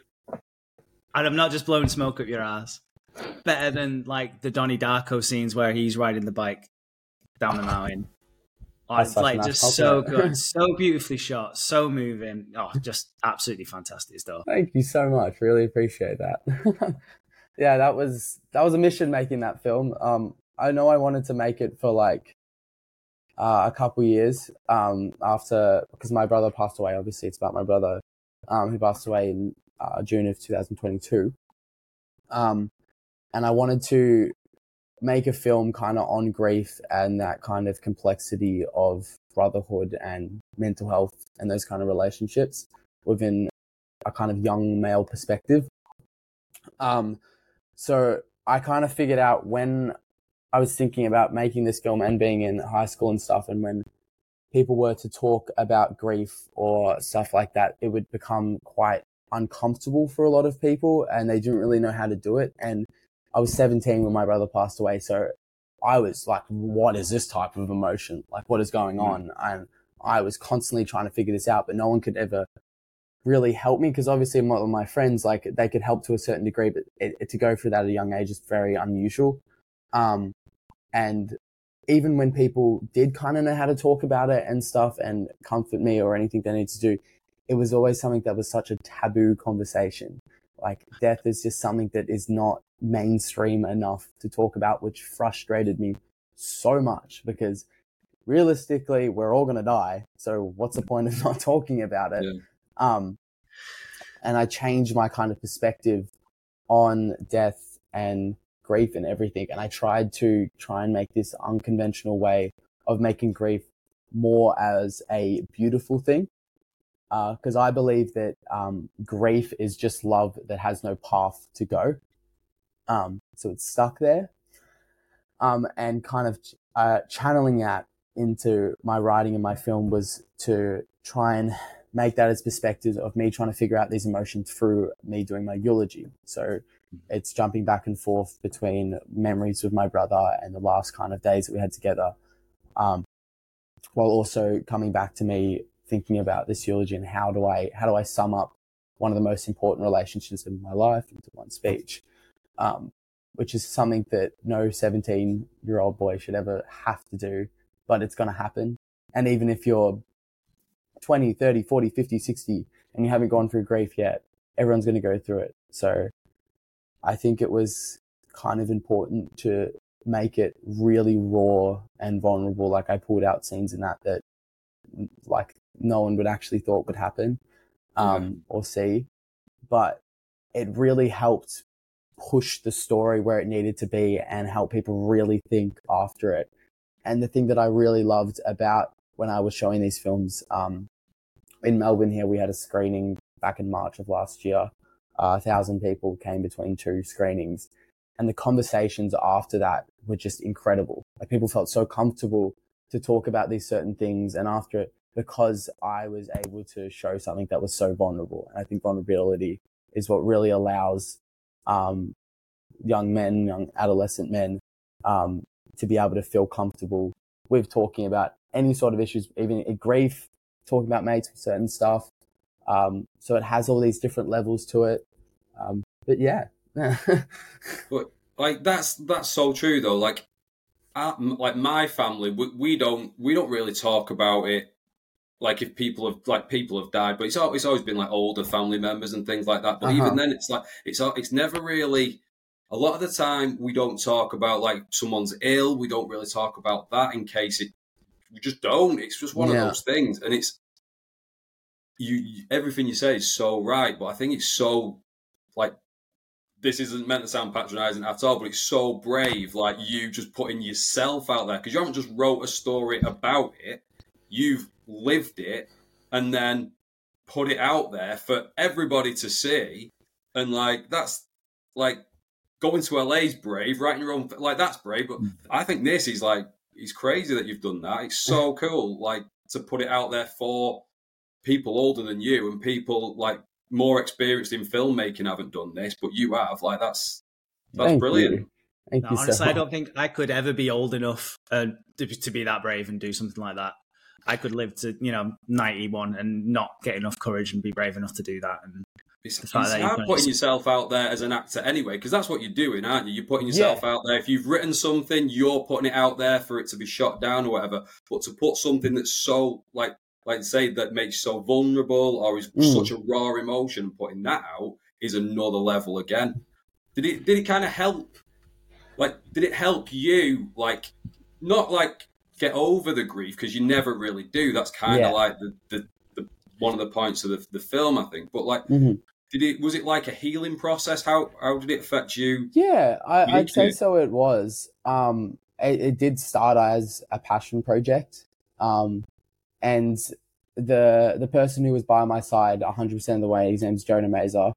and I'm not just blowing smoke up your ass. Better than like the Donnie Darko scenes where he's riding the bike down the mountain. Oh, That's it's such like a nice just so compliment. good, so beautifully shot, so moving. Oh, just absolutely fantastic stuff. Thank you so much. Really appreciate that. Yeah, that was that was a mission making that film. Um, I know I wanted to make it for like uh, a couple years um, after, because my brother passed away. Obviously, it's about my brother um, who passed away in uh, June of twenty twenty-two. Um, and I wanted to make a film kind of on grief and that kind of complexity of brotherhood and mental health and those kind of relationships within a kind of young male perspective. Um, So I kind of figured out when I was thinking about making this film and being in high school and stuff, and when people were to talk about grief or stuff like that, it would become quite uncomfortable for a lot of people, and they didn't really know how to do it. And I was seventeen when my brother passed away, so I was like, what is this type of emotion? Like, what is going on? And I was constantly trying to figure this out, but no one could ever really help me, because obviously my, my friends, like, they could help to a certain degree, but it, it, to go through that at a young age is very unusual. Um, and even when people did kind of know how to talk about it and stuff and comfort me or anything they need to do, it was always something that was such a taboo conversation. Like, death is just something that is not mainstream enough to talk about, which frustrated me so much, because realistically, we're all going to die. So what's the point of not talking about it? Yeah. Um, and I changed my kind of perspective on death and grief and everything. And I tried to try and make this unconventional way of making grief more as a beautiful thing. Uh, cause I believe that, um, grief is just love that has no path to go. Um, so it's stuck there. Um, and kind of, uh, channeling that into my writing and my film was to try and make that as perspective of me trying to figure out these emotions through me doing my eulogy. So it's jumping back and forth between memories with my brother and the last kind of days that we had together, um, while also coming back to me thinking about this eulogy and how do I how do I sum up one of the most important relationships in my life into one speech, um, which is something that no seventeen-year-old boy should ever have to do, but it's going to happen. And even if you're twenty, thirty, forty, fifty, sixty, and you haven't gone through grief yet, everyone's going to go through it. So I think it was kind of important to make it really raw and vulnerable. Like, I pulled out scenes in that that like no one would actually thought would happen, um, yeah. or see, but it really helped push the story where it needed to be and help people really think after it. And the thing that I really loved about when I was showing these films, um, in Melbourne here, we had a screening back in March of last year. Uh, a thousand people came between two screenings, and the conversations after that were just incredible. Like, people felt so comfortable to talk about these certain things, and after it, because I was able to show something that was so vulnerable. And I think vulnerability is what really allows um, young men, young adolescent men, um, to be able to feel comfortable with talking about any sort of issues, even grief, talking about mates with certain stuff. Um, so it has all these different levels to it. Um, but yeah. But like, that's, that's so true though. Like, uh, like my family, we, we don't, we don't really talk about it. Like, if people have, like, people have died, but it's always, it's always been like older family members and things like that. But uh-huh. even then, it's like, it's, it's never really, a lot of the time we don't talk about, like, someone's ill. We don't really talk about that in case it, we just don't. It's just one yeah. of those things. And it's, you, you, everything you say is so right, but I think it's so, like, this isn't meant to sound patronizing at all, but it's so brave, like, you just putting yourself out there, because you haven't just wrote a story about it, you've lived it and then put it out there for everybody to see. And like, that's like, going to L A's brave, writing your own, like, that's brave, but I think this is like, it's crazy that you've done that. It's so cool, like, to put it out there for people older than you, and people like more experienced in filmmaking haven't done this, but you have. Like, that's that's Thank brilliant. You. Thank no, you honestly, so I don't think I could ever be old enough uh, to, to be that brave and do something like that. I could live to, you know, ninety-one and not get enough courage and be brave enough to do that. And it's, it's hard putting just... yourself out there as an actor anyway, because that's what you're doing, aren't you? You're putting yourself yeah. out there. If you've written something, you're putting it out there for it to be shot down or whatever. But to put something that's so, like, like say, that makes you so vulnerable or is mm. such a raw emotion, putting that out is another level again. Did it, did it kind of help? Like, did it help you, like, not like, get over the grief, because you never really do. That's kind of yeah. like the, the, the one of the points of the, the film, I think. But like, mm-hmm. did it was it like a healing process? How how did it affect you? Yeah, I, I'd say so. It was. Um, it, it did start as a passion project, um, and the the person who was by my side one hundred percent of the way, his name's Jonah Mazer.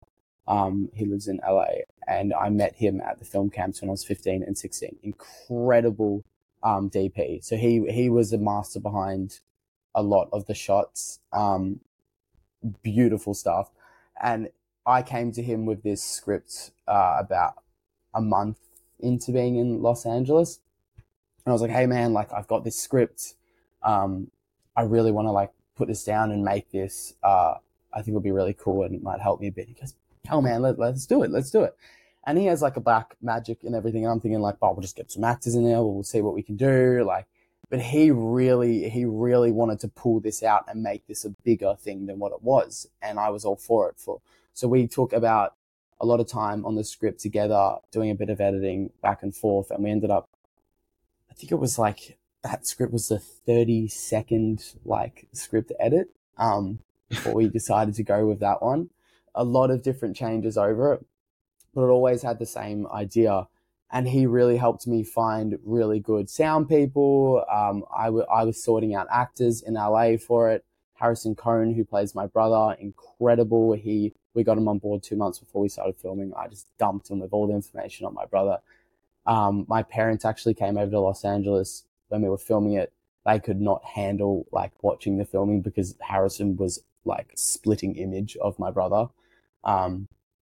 Um, he lives in L A, and I met him at the film camps when I was fifteen and sixteen. Incredible um, D P. So he he was a master behind a lot of the shots. Um, beautiful stuff. And I came to him with this script uh, about a month into being in Los Angeles. And I was like, hey man, like I've got this script. Um, I really want to like put this down and make this. Uh, I think it'll be really cool and it might help me a bit. He goes, oh man, let, let's do it. Let's do it. And he has like a black magic and everything. And I'm thinking like, oh, we'll just get some actors in there. We'll see what we can do. Like, but he really, he really wanted to pull this out and make this a bigger thing than what it was. And I was all for it. For So we took about a lot of time on the script together, doing a bit of editing back and forth. And we ended up, I think it was like, that script was a thirty second like script edit um, before we decided to go with that one. A lot of different changes over it, but it always had the same idea. And he really helped me find really good sound people. Um, I, w- I was sorting out actors in L A for it. Harrison Cohn, who plays my brother, incredible. He we got him on board two months before we started filming. I just dumped him with all the information on my brother. Um, my parents actually came over to Los Angeles when we were filming it. They could not handle like watching the filming because Harrison was like splitting image of my brother. Um,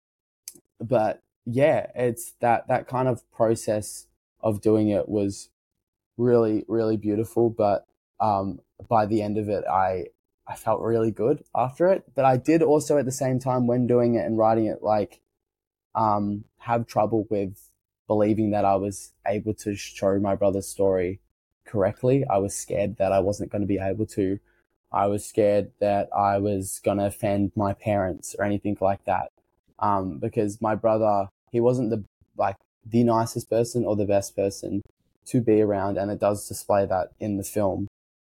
but yeah, it's that, that kind of process of doing it was really, really beautiful. But, um, by the end of it, I, I felt really good after it. But I did also at the same time when doing it and writing it, like, um, have trouble with believing that I was able to show my brother's story correctly. I was scared that I wasn't going to be able to. I was scared that I was going to offend my parents or anything like that. Um, because my brother, he wasn't the, like the nicest person or the best person to be around. And it does display that in the film.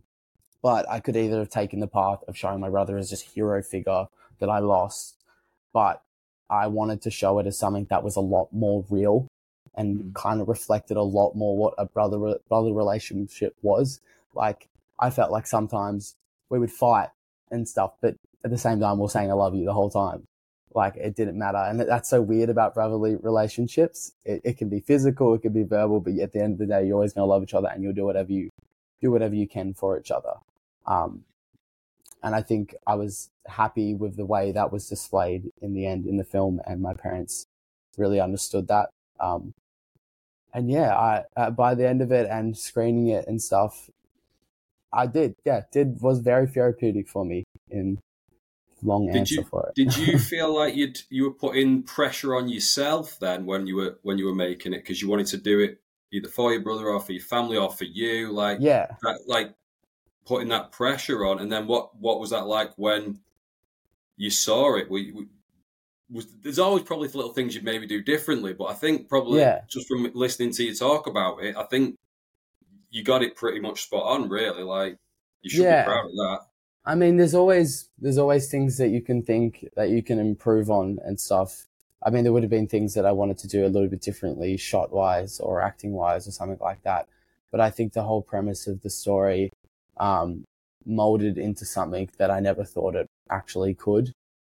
But I could either have taken the path of showing my brother as just hero figure that I lost, but I wanted to show it as something that was a lot more real and kind of reflected a lot more what a brother brother relationship was. Like, I felt like sometimes we would fight and stuff, but at the same time, we're saying I love you the whole time. Like, it didn't matter. And that's so weird about brotherly relationships. It, it can be physical, it can be verbal, but at the end of the day, you're always going to love each other and you'll do whatever you do whatever you can for each other. Um, and I think I was happy with the way that was displayed in the end in the film, and my parents really understood that. Um, and yeah, I, uh, by the end of it and screening it and stuff, I did, yeah, did, was very therapeutic for me in long did answer you, for it. Did you feel like you'd, you were putting pressure on yourself then when you were, when you were making it? Cause you wanted to do it either for your brother or for your family or for you, like, yeah, that, like putting that pressure on. And then what, what was that like when you saw it? We, we was, there's always probably little things you'd maybe do differently, but I think probably yeah. just from listening to you talk about it, I think you got it pretty much spot on, really. Like, you should yeah. be proud of that. I mean, there's always, there's always things that you can think that you can improve on and stuff. I mean, there would have been things that I wanted to do a little bit differently, shot wise or acting wise or something like that. But I think the whole premise of the story, um, molded into something that I never thought it actually could.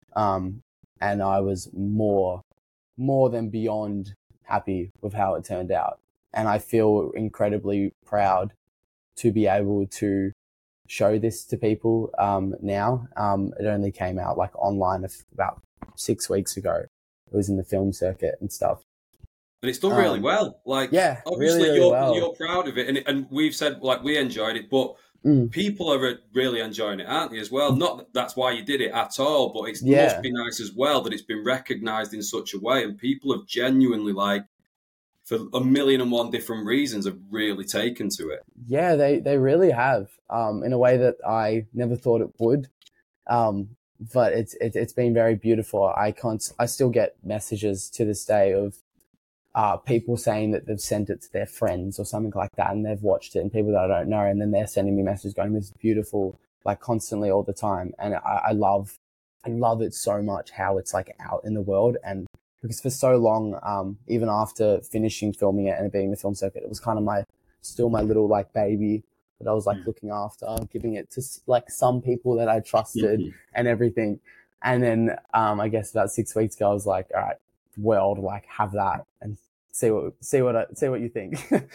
Um, and I was more, more than beyond happy with how it turned out. And I feel incredibly proud to be able to show this to people, um, now. Um, it only came out like online about six weeks ago. It was in the film circuit and stuff. And it's done really um, well. Like, yeah, obviously really, really you're well. you're proud of it, and and we've said like we enjoyed it, but mm. people are really enjoying it, aren't they? As well. Not that that's why you did it at all, but it's, Yeah. it must be nice as well that it's been recognised in such a way, and people have genuinely, like, for a million and one different reasons, have really taken to it. Yeah, they they really have, um, in a way that I never thought it would. Um, but it's it, it's been very beautiful. I can't. I still get messages to this day of uh, people saying that they've sent it to their friends or something like that, and they've watched it, and people that I don't know, and then they're sending me messages going, "This is beautiful," like constantly all the time. And I, I love, I love it so much how it's like out in the world. And because for so long, um, even after finishing filming it and it being the film circuit, it was kind of my still my little like baby that I was like looking after, giving it to like some people that I trusted Mm-hmm. and everything. And then um, I guess about six weeks ago, I was like, all right, world, like have that and see what see what I, see what you think.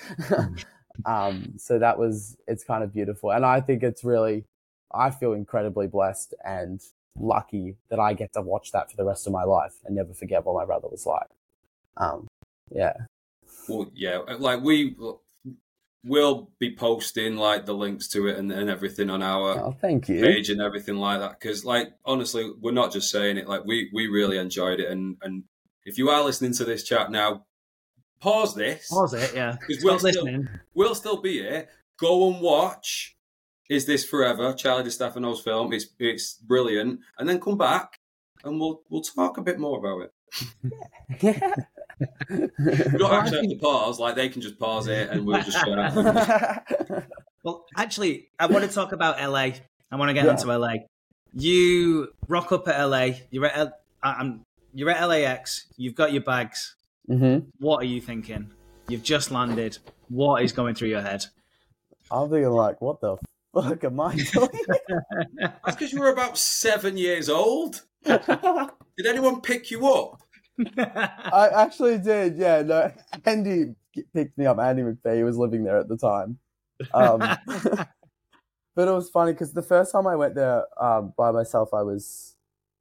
um, so that was it's kind of beautiful, and I think it's really I feel incredibly blessed and lucky that I get to watch that for the rest of my life and never forget what my brother was like. Um, yeah. Well, yeah, like we will be posting like the links to it and, and everything on our oh, thank you. page and everything like that. Because, like, honestly, we're not just saying it. Like, we we really enjoyed it, and and if you are listening to this chat now, pause this. Pause it, yeah. Because we'll still, listening. we'll still be here. Go and watch Is This Forever? Charlie DeStefano's film. It's it's brilliant. And then come back and we'll we'll talk a bit more about it. Yeah. You don't actually have to pause. Like, they can just pause it and we'll just shut up. Well, actually, I want to talk about L A. I want to get Yeah. into L A. You rock up at L A. You're at L- I'm, you're at L A X. You've got your bags. Mm-hmm. What are you thinking? You've just landed. What is going through your head? I'm thinking like, what the fuck am I doing? That's because you were about seven years old. Did anyone pick you up? I actually did, yeah. No, Andy picked me up. Andy McPhee was living there at the time. Um, but it was funny because the first time I went there um, by myself, I was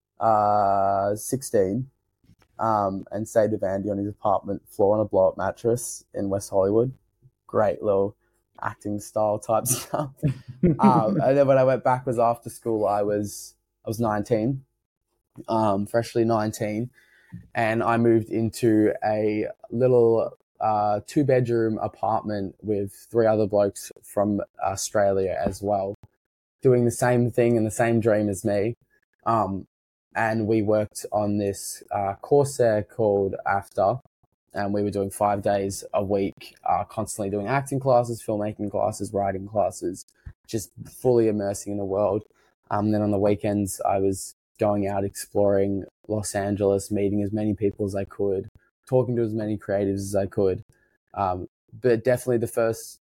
uh, sixteen um, and stayed with Andy on his apartment floor on a blow-up mattress in West Hollywood. Great little acting style type stuff. um, and then when I went back was after school, I was I was nineteen, um, freshly nineteen. And I moved into a little uh, two-bedroom apartment with three other blokes from Australia as well, doing the same thing and the same dream as me. Um, and we worked on this uh, course there called AFTER, and we were doing five days a week, uh, constantly doing acting classes, filmmaking classes, writing classes, just fully immersing in the world. Um, then on the weekends, I was going out exploring Los Angeles, meeting as many people as I could, talking to as many creatives as I could. Um, but definitely the first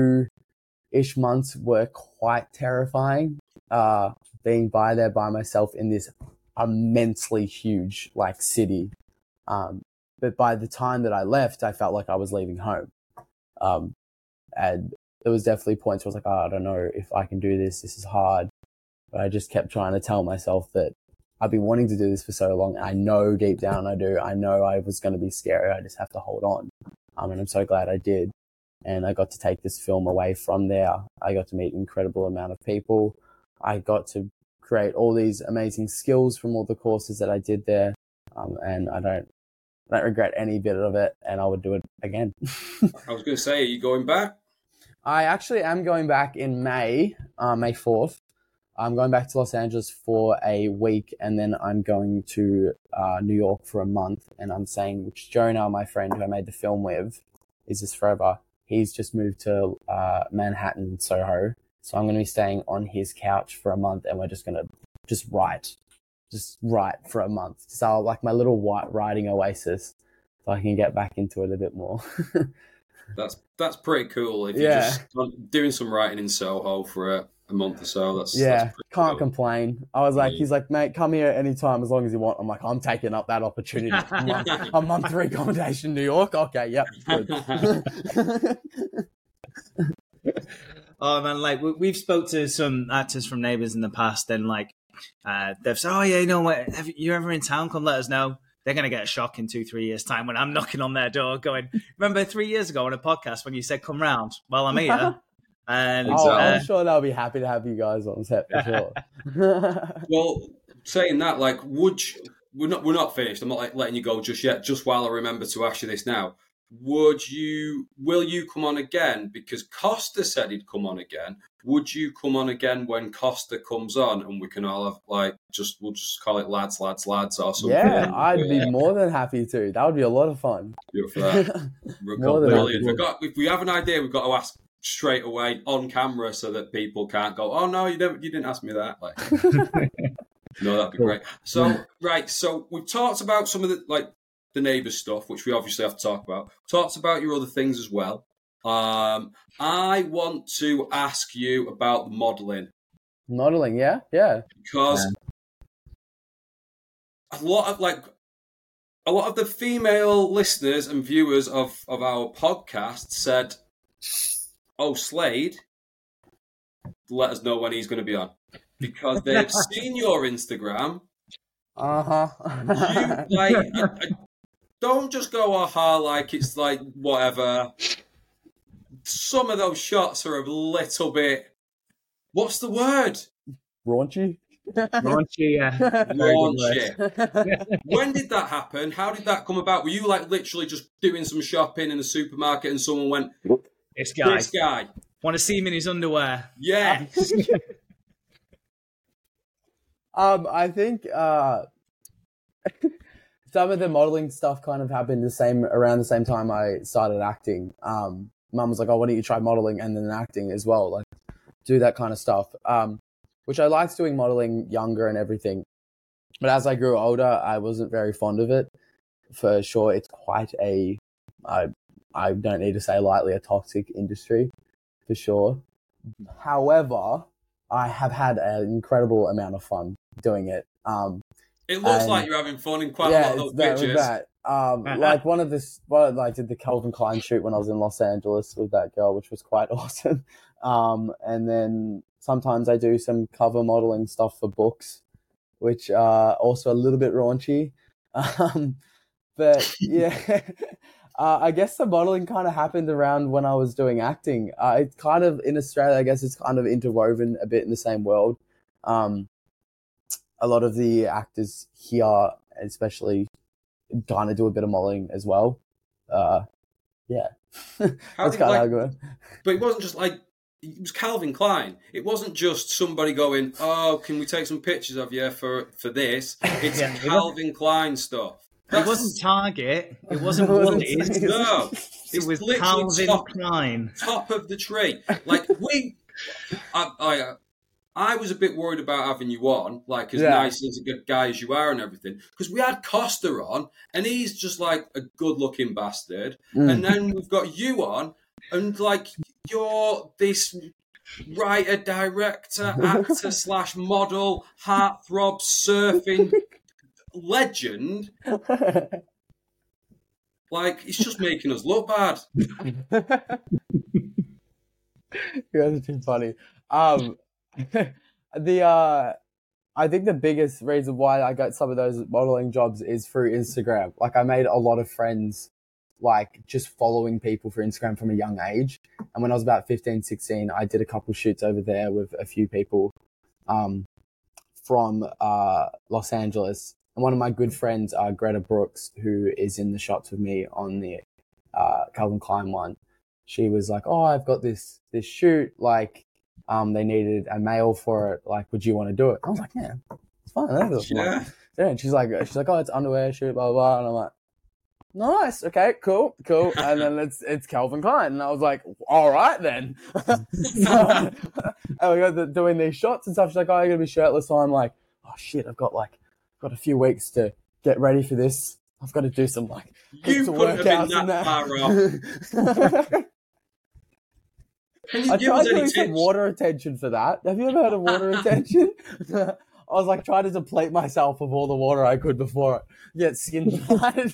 two-ish months were quite terrifying, uh, being by there by myself in this immensely huge like city. Um, but by the time that I left, I felt like I was leaving home. Um, and there was definitely points where I was like, oh, I don't know if I can do this. This is hard. But I just kept trying to tell myself that I've been wanting to do this for so long. I know deep down I do. I know I was going to be scary. I just have to hold on. Um, and I'm so glad I did. And I got to take this film away from there. I got to meet an incredible amount of people. I got to create all these amazing skills from all the courses that I did there. Um, and I don't, I don't regret any bit of it. And I would do it again. I was going to say, are you going back? I actually am going back in May, uh, May fourth. I'm going back to Los Angeles for a week, and then I'm going to uh, New York for a month. And I'm saying, which Jonah, my friend who I made the film with, Is This Forever? He's just moved to uh, Manhattan, Soho. So I'm going to be staying on his couch for a month, and we're just going to just write, just write for a month. So like my little white writing oasis, so I can get back into it a bit more. That's that's pretty cool. If you're Yeah. just doing some writing in Soho for a, a month or so, that's Yeah, that's pretty can't cool. complain. I was like, Yeah. he's like, mate, come here anytime as long as you want. I'm like, I'm taking up that opportunity. A month, a month free accommodation in New York. Okay, yep, good. Oh man, like we, we've spoke to some actors from Neighbours in the past, and like uh, they've said, "Oh yeah, you know what? If you're ever in town, come let us know." They're gonna get a shock in two, three years' time when I'm knocking on their door, going, "Remember three years ago on a podcast when you said come round? Well, I'm here." And Oh, uh, I'm sure they'll be happy to have you guys on set for sure. Well, saying that, like, would you, we're not we're not finished. I'm not like letting you go just yet. Just while I remember to ask you this now, would you will you come on again? Because Costa said he'd come on again. Would you come on again when Costa comes on, and we can all have like just we'll just call it lads, lads, lads, or something? Yeah, I'd be more than happy to. That would be a lot of fun. For that. We've got, More than brilliant. happy. We've got, if we have an idea, we've got to ask straight away on camera so that people can't go, "Oh no, you didn't, you didn't ask me that." Like, no, that'd be great. So, right, so we've talked about some of the like the Neighbours stuff, which we obviously have to talk about. Talked about your other things as well. Um, I want to ask you about the modelling Modeling, yeah, yeah. because a lot of like a lot of the female listeners and viewers of, of our podcast said, "Oh, Slade, let us know when he's going to be on," because they've seen your Instagram. Uh huh. You like I, I, don't just go aha like it's like whatever. Some of those shots are a little bit. What's the word? Raunchy. Raunchy, yeah. Raunchy. When did that happen? How did that come about? Were you like literally just doing some shopping in the supermarket and someone went, "This guy, this guy, want to see him in his underwear?" Yeah. um, I think uh, some of the modeling stuff kind of happened the same around the same time I started acting. Um, Mum was like, "Oh, why don't you try modeling and then acting as well? Like, do that kind of stuff." Um, which I liked doing modeling younger and everything. But as I grew older, I wasn't very fond of it. For sure, it's quite a, I, I don't need to say lightly, a toxic industry, for sure. However, I have had an incredible amount of fun doing it. Um, it looks and, like you're having fun in quite yeah, a lot of those that, pictures. That. Um, like one of this, well, like did the Calvin Klein shoot when I was in Los Angeles with that girl, which was quite awesome. Um, and then sometimes I do some cover modeling stuff for books, which are also a little bit raunchy. Um, but yeah, uh, I guess the modeling kind of happened around when I was doing acting. Uh, it's kind of in Australia, I guess it's kind of interwoven a bit in the same world. Um, a lot of the actors here, especially, kind of do a bit of modeling as well. Uh, yeah. How That's did, kind like, of how it goes. But it wasn't just like, it was Calvin Klein. It wasn't just somebody going, "Oh, can we take some pictures of you for, for this?" It's Yeah, Calvin Klein stuff. That's, It wasn't Target. It wasn't It wasn't Woolies. No. It It's was literally Calvin top, Klein. top of the tree. Like, we... I, I, I was a bit worried about having you on, like, as Yeah. nice as a good guy as you are and everything, because we had Costa on, and he's just, like, a good-looking bastard. Mm. And then we've got you on, and, like, you're this writer, director, actor slash model, heartthrob, surfing legend. Like, it's just making us look bad. You guys are too funny. Um, the uh, I think the biggest reason why I got some of those modeling jobs is through Instagram. Like, I made a lot of friends, like, just following people for Instagram from a young age. And when I was about fifteen, sixteen, I did a couple shoots over there with a few people um, from uh, Los Angeles. And one of my good friends, uh, Greta Brooks, who is in the shots with me on the uh, Calvin Klein one, she was like, "Oh, I've got this this shoot. Like, um, they needed a male for it. Like, would you want to do it?" I was like, "Yeah, it's fine." That's Yeah. yeah. And she's like, she's like, "Oh, it's underwear shoot, blah blah blah." And I'm like, "Nice, okay, cool, cool." And then it's it's Calvin Klein, and I was like, "All right then." So, and we got the, doing these shots and stuff. She's like, "Oh, you're gonna be shirtless." So I'm like, "Oh shit, I've got like got a few weeks to get ready for this. I've got to do some like You some couldn't have workouts been and that that." far off. Can you I give tried us any doing some tips? water retention for that. Have you ever heard of water retention? I was like trying to deplete myself of all the water I could before I get skin tight.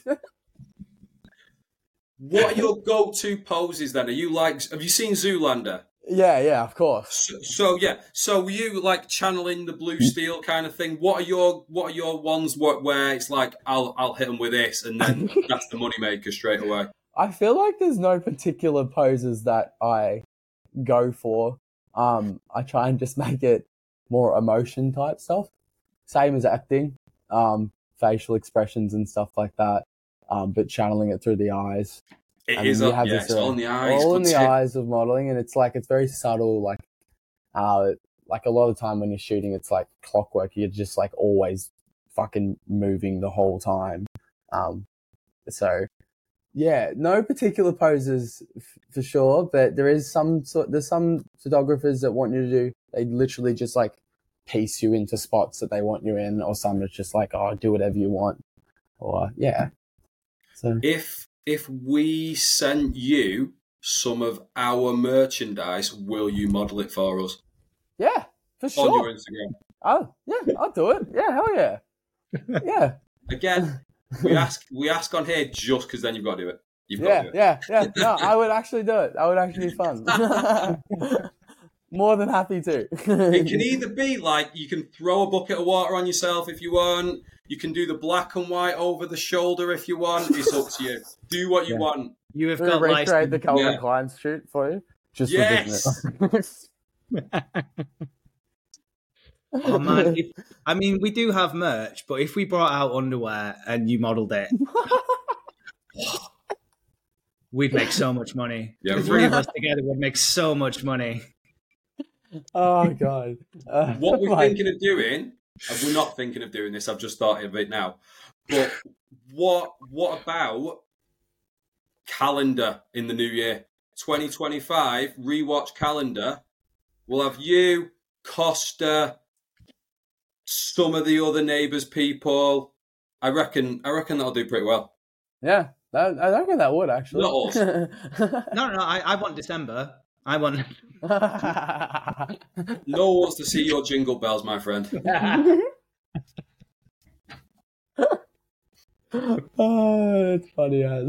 What are your go-to poses then? Are you like, have you seen Zoolander? Yeah, yeah, of course. So, so yeah, so were you like channeling the blue steel kind of thing? What are your what are your ones where, where it's like I'll I'll hit them with this and then that's the moneymaker straight away? I feel like there's no particular poses that I go for. Um, I try and just make it more emotion type stuff. Same as acting, um, facial expressions and stuff like that. Um, but channeling it through the eyes. It I is mean, a, you have yeah, this, it's uh, all in the eyes. all good in the tip. eyes of modeling, and it's like it's very subtle. Like, uh, like a lot of time when you're shooting, it's like clockwork. You're just like always fucking moving the whole time. Um, so yeah, no particular poses f- for sure, but there is some sort. There's some photographers that want you to do. They literally just like piece you into spots that they want you in, or some that's just like, oh, do whatever you want, or yeah. So If if we sent you some of our merchandise, will you model it for us yeah, for sure. on your Instagram? Oh, yeah, I'll do it. Yeah, hell yeah. Yeah. Again, we ask we ask on here just because then you've got to do it. You've got Yeah, to do it. yeah, yeah. No, I would actually do it. That would actually be fun. More than happy to. It can either be like you can throw a bucket of water on yourself if you want. You can do the black and white over the shoulder if you want. It's up to you. Do what you Yeah. want. You have We're got gonna recreate license. the Calvin Yeah. Klein shoot for you. Just Yes. for business. Oh man, if, I mean, we do have merch, but if we brought out underwear and you modelled it, we'd make so much money. Yeah, the we three would. of us together would make so much money. Oh god. Uh, What we're like- thinking of doing, and we're not thinking of doing this, I've just started of it now. But what what about calendar in the new year? twenty twenty-five, rewatch calendar. We'll have you, Costa, some of the other neighbours people. I reckon I reckon that'll do pretty well. Yeah, that, I reckon that would actually. Not us. No, no, no I, I want December. I want. No one wants to see your jingle bells, my friend. Oh, it's funny as.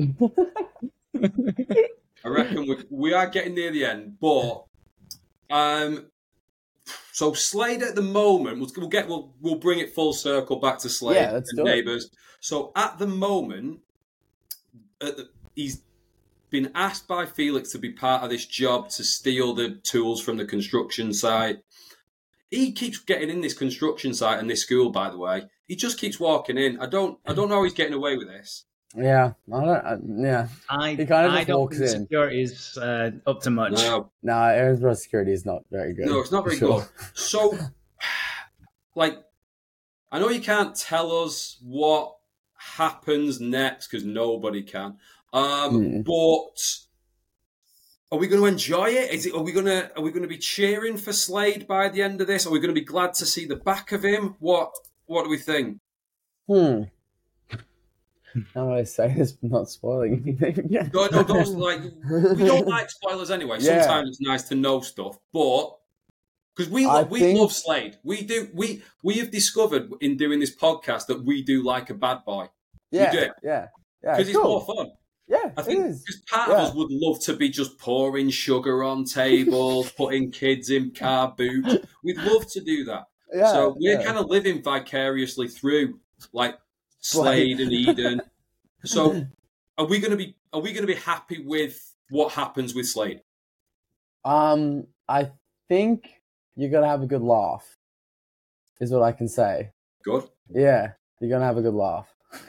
I reckon we, we are getting near the end, but um, so Slade at the moment, we'll, we'll get we'll we'll bring it full circle back to Slade Yeah, let's and do it. Neighbours. So at the moment, at the, he's been asked by Felix to be part of this job to steal the tools from the construction site. He keeps getting in this construction site and this school, by the way. He just keeps walking in. I don't I don't know how he's getting away with this. Yeah, I don't. I, yeah, I, He kind of I just don't walks think in. security is uh, up to much. No, no, Erinsborough security is not very good. no, it's not very for sure. good. So, like, I know you can't tell us what happens next because nobody can. Um, Hmm. But are we going to enjoy it? Is it? Are we going to? Are we going to be cheering for Slade by the end of this? Are we going to be glad to see the back of him? What? What do we think? Hmm. How do I say this but not spoiling anything? Yeah. No, no, don't like. We don't like spoilers anyway. Yeah. Sometimes it's nice to know stuff, but because we I we think- love Slade, we do. We we have discovered in doing this podcast that we do like a bad boy Yeah, do. yeah, yeah. because it's cool. more fun. Yeah, I think it is. because part Yeah. of us would love to be just pouring sugar on tables, putting kids in car boots. We'd love to do that. Yeah, so we're yeah. kind of living vicariously through like Slade and Eden. So are we going to be? Are we going to be happy with what happens with Slade? Um, I think you're gonna have a good laugh. Is what I can say. Good. Yeah, you're gonna have a good laugh.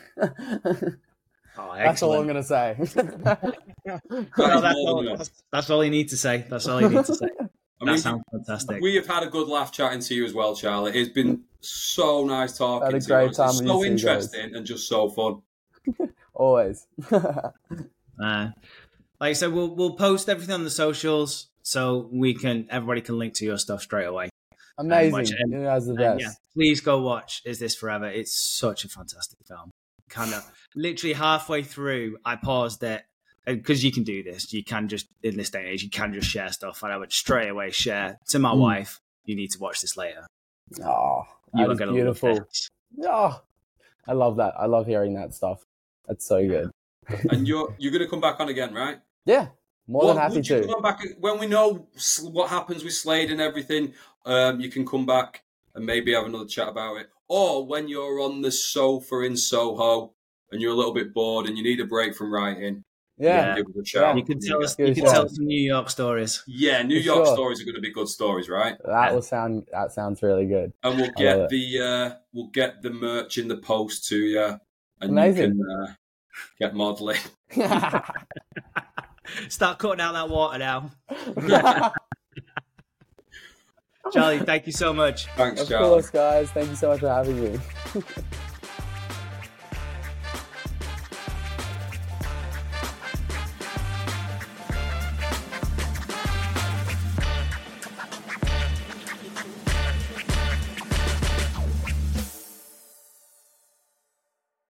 Oh, That's all I'm excellent. gonna say. Well, That that's, is more all, than enough. that's, that's all you need to say. That's all you need to say. I That mean, sounds fantastic. we have had a good laugh chatting to you as well, Charlie. It's been so nice talking Had a to great you. time It's with so you two guys. interesting and just so fun. Always. Uh, like I said, we'll we'll post everything on the socials so we can everybody can link to your stuff straight away. Amazing. watch it. You guys are the And best. yeah, please go watch Is This Forever? It's such a fantastic film. Kind of literally halfway through, I paused it because you can do this. You can just in this day and age, you can just share stuff, and I would straight away share to my Mm. wife. You need to watch this later. Oh, You that are is gonna beautiful. love it. Oh, I love that. I love hearing that stuff. That's so good. And you're you're going to come back on again, right? Yeah, more Well, than happy would you to. come back when we know s- what happens with Slade and everything? Um, you can come back and maybe have another chat about it, or when you're on the sofa in Soho and you're a little bit bored and you need a break from writing, Yeah, give us a shout. You can tell us. Good You can shout. tell us some New York stories. Yeah, New For York sure. stories are going to be good stories, right? that will sound. That sounds really good. And we'll I love get it. the uh, we'll get the merch in the post to you, and Amazing. you can uh, get modelling. Start cutting out that water now. Charlie, thank you so much. Thanks, Of Charlie. course, guys. Thank you so much for having me.